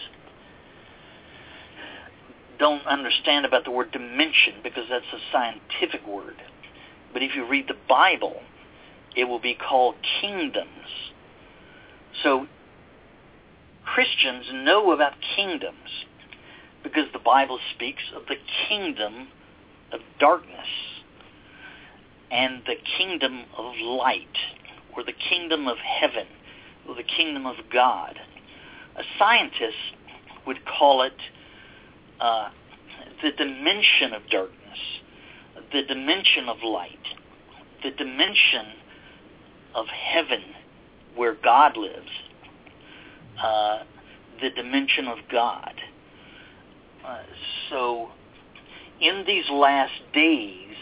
don't understand about the word dimension because that's a scientific word. But if you read the Bible, it will be called kingdoms. So Christians know about kingdoms because the Bible speaks of the kingdom of darkness and the kingdom of light, or the kingdom of heaven, or the kingdom of God. A scientist would call it the dimension of darkness, the dimension of light, the dimension of heaven where God lives, the dimension of God. So in these last days,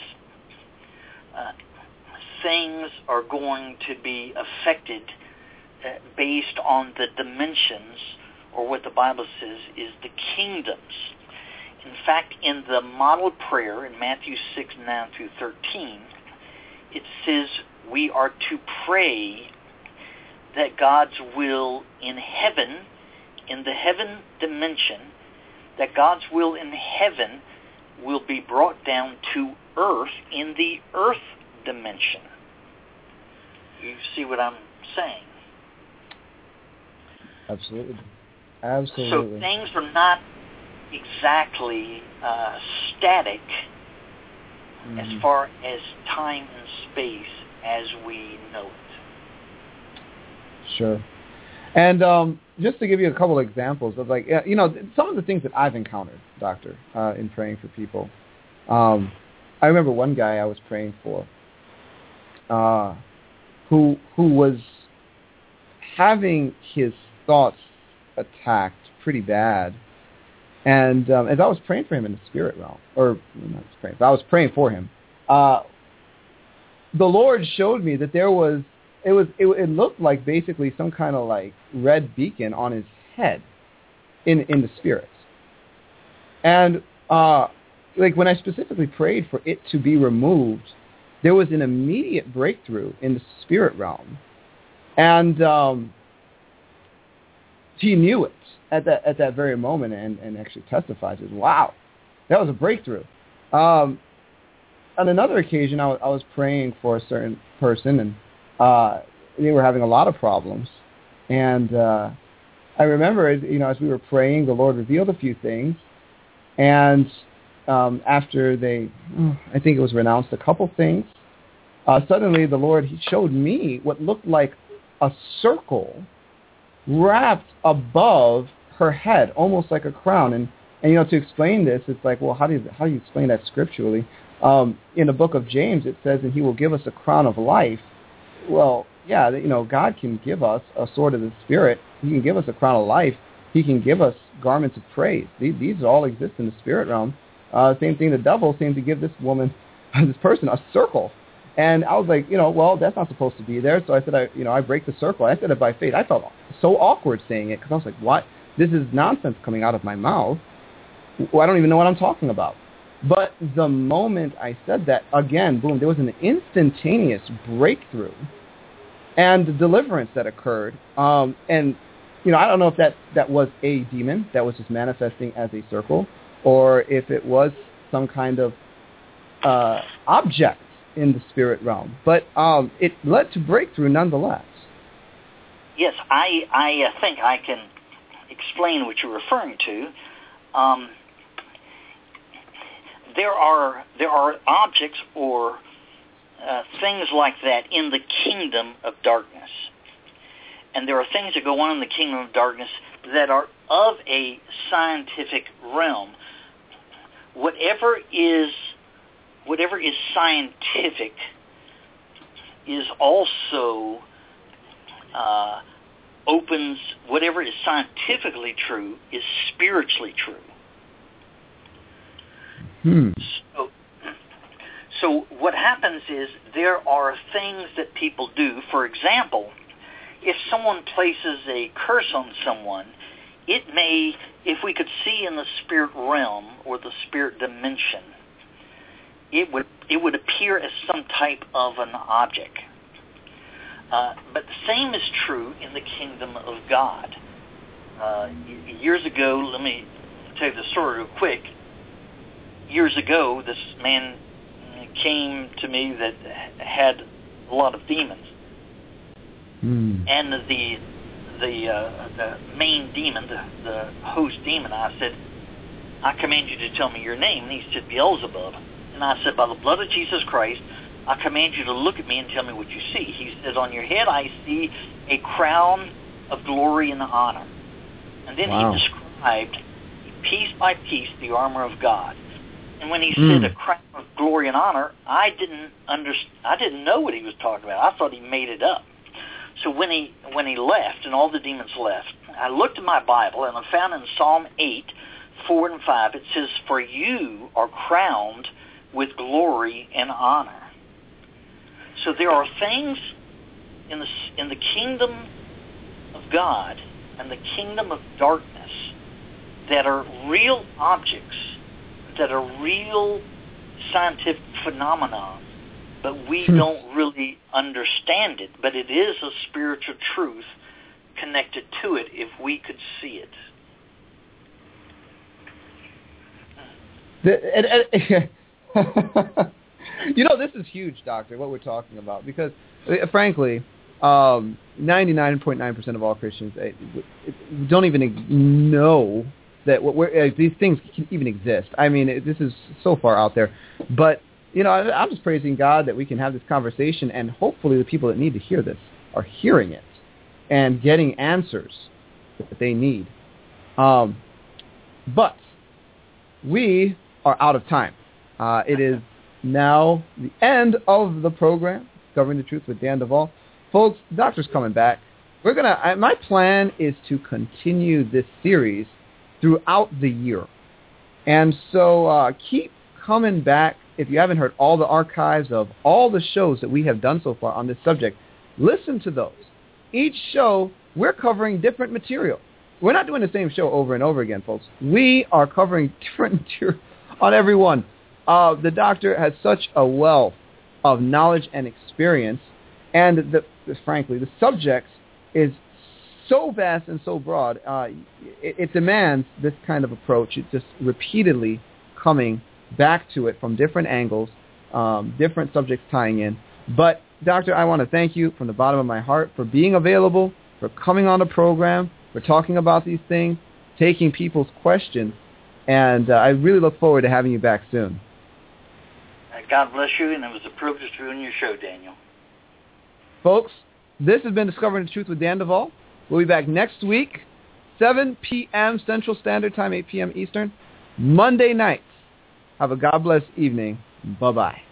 things are going to be affected based on the dimensions, or what the Bible says is the kingdoms. In fact, in the model prayer in Matthew 6, 9 through 13, it says we are to pray that God's will in heaven, in the heaven dimension, that God's will in heaven will be brought down to earth in the earth dimension. You see what I'm saying? Absolutely. So things are not exactly static as far as time and space as we know it. Sure. And just to give you a couple of examples of, like, you know, some of the things that I've encountered, Doctor, in praying for people. I remember one guy I was praying for who was having his thoughts attacked pretty bad. And as I was praying for him in the spirit realm, or not praying, but I was praying for him, the Lord showed me that it looked like basically some kind of like red beacon on his head in the spirit. And like when I specifically prayed for it to be removed, there was an immediate breakthrough in the spirit realm. And he knew it at that very moment and actually testified, says, wow, that was a breakthrough. On another occasion, I was praying for a certain person, and they were having a lot of problems. And I remember, you know, as we were praying, the Lord revealed a few things. And after I think it was renounced a couple things, suddenly the Lord, he showed me what looked like a circle wrapped above her head, almost like a crown. And you know, to explain this, it's like, well, how do you explain that scripturally? In the book of James, it says, and he will give us a crown of life. Well, yeah, you know, God can give us a sword of the Spirit. He can give us a crown of life. He can give us garments of praise. These all exist in the spirit realm. Same thing, the devil seemed to give this woman, this person, a circle. And I was like, you know, well, that's not supposed to be there. So I said, I break the circle. I said it by faith. I felt so awkward saying it because I was like, what? This is nonsense coming out of my mouth. Well, I don't even know what I'm talking about. But the moment I said that, again, boom, there was an instantaneous breakthrough and deliverance that occurred. And, you know, I don't know if that was a demon that was just manifesting as a circle, or if it was some kind of object in the spirit realm. But it led to breakthrough nonetheless. Yes, I think I can explain what you're referring to. There are objects or things like that in the kingdom of darkness. And there are things that go on in the kingdom of darkness that are of a scientific realm. Whatever is scientific is also opens, whatever is scientifically true is spiritually true. So what happens is there are things that people do. For example, if someone places a curse on someone, it may, if we could see in the spirit realm or the spirit dimension, it would appear as some type of an object. But the same is true in the kingdom of God. Years ago, let me tell you the story real quick. Years ago, this man came to me that had a lot of demons. And the main demon, the host demon, I said, I command you to tell me your name. And he said, Beelzebub. And I said, by the blood of Jesus Christ, I command you to look at me and tell me what you see. He says, on your head I see a crown of glory and honor. And then he described, piece by piece, the armor of God. And when he said a crown of glory and honor, I didn't know what he was talking about. I thought he made it up. So when he left and all the demons left, I looked at my Bible and I found in Psalm 8, 4 and 5, it says, "For you are crowned with glory and honor." So there are things in the kingdom of God and the kingdom of darkness that are real objects, that are real scientific phenomena, but we don't really understand it. But it is a spiritual truth connected to it if we could see it. This is huge, Doctor, what we're talking about, because, frankly, 99.9% of all Christians don't even know that these things can even exist. I mean, this is so far out there. But, I'm just praising God that we can have this conversation, and hopefully the people that need to hear this are hearing it and getting answers that they need. But we are out of time. It is now the end of the program, Discovering the Truth with Dan Duvall. Folks, the doctor's coming back. My plan is to continue this series throughout the year. And so keep coming back. If you haven't heard all the archives of all the shows that we have done so far on this subject, listen to those. Each show, we're covering different material. We're not doing the same show over and over again, folks. We are covering different material on every one. The doctor has such a wealth of knowledge and experience, and frankly, the subject is so vast and so broad, it demands this kind of approach. It's just repeatedly coming back to it from different angles, different subjects tying in. But, Doctor, I want to thank you from the bottom of my heart for being available, for coming on the program, for talking about these things, taking people's questions, and I really look forward to having you back soon. God bless you, and it was a privilege to be on your show, Daniel. Folks, this has been Discovering the Truth with Dan Duvall. We'll be back next week, 7 p.m. Central Standard Time, 8 p.m. Eastern, Monday nights. Have a God bless evening. Bye-bye.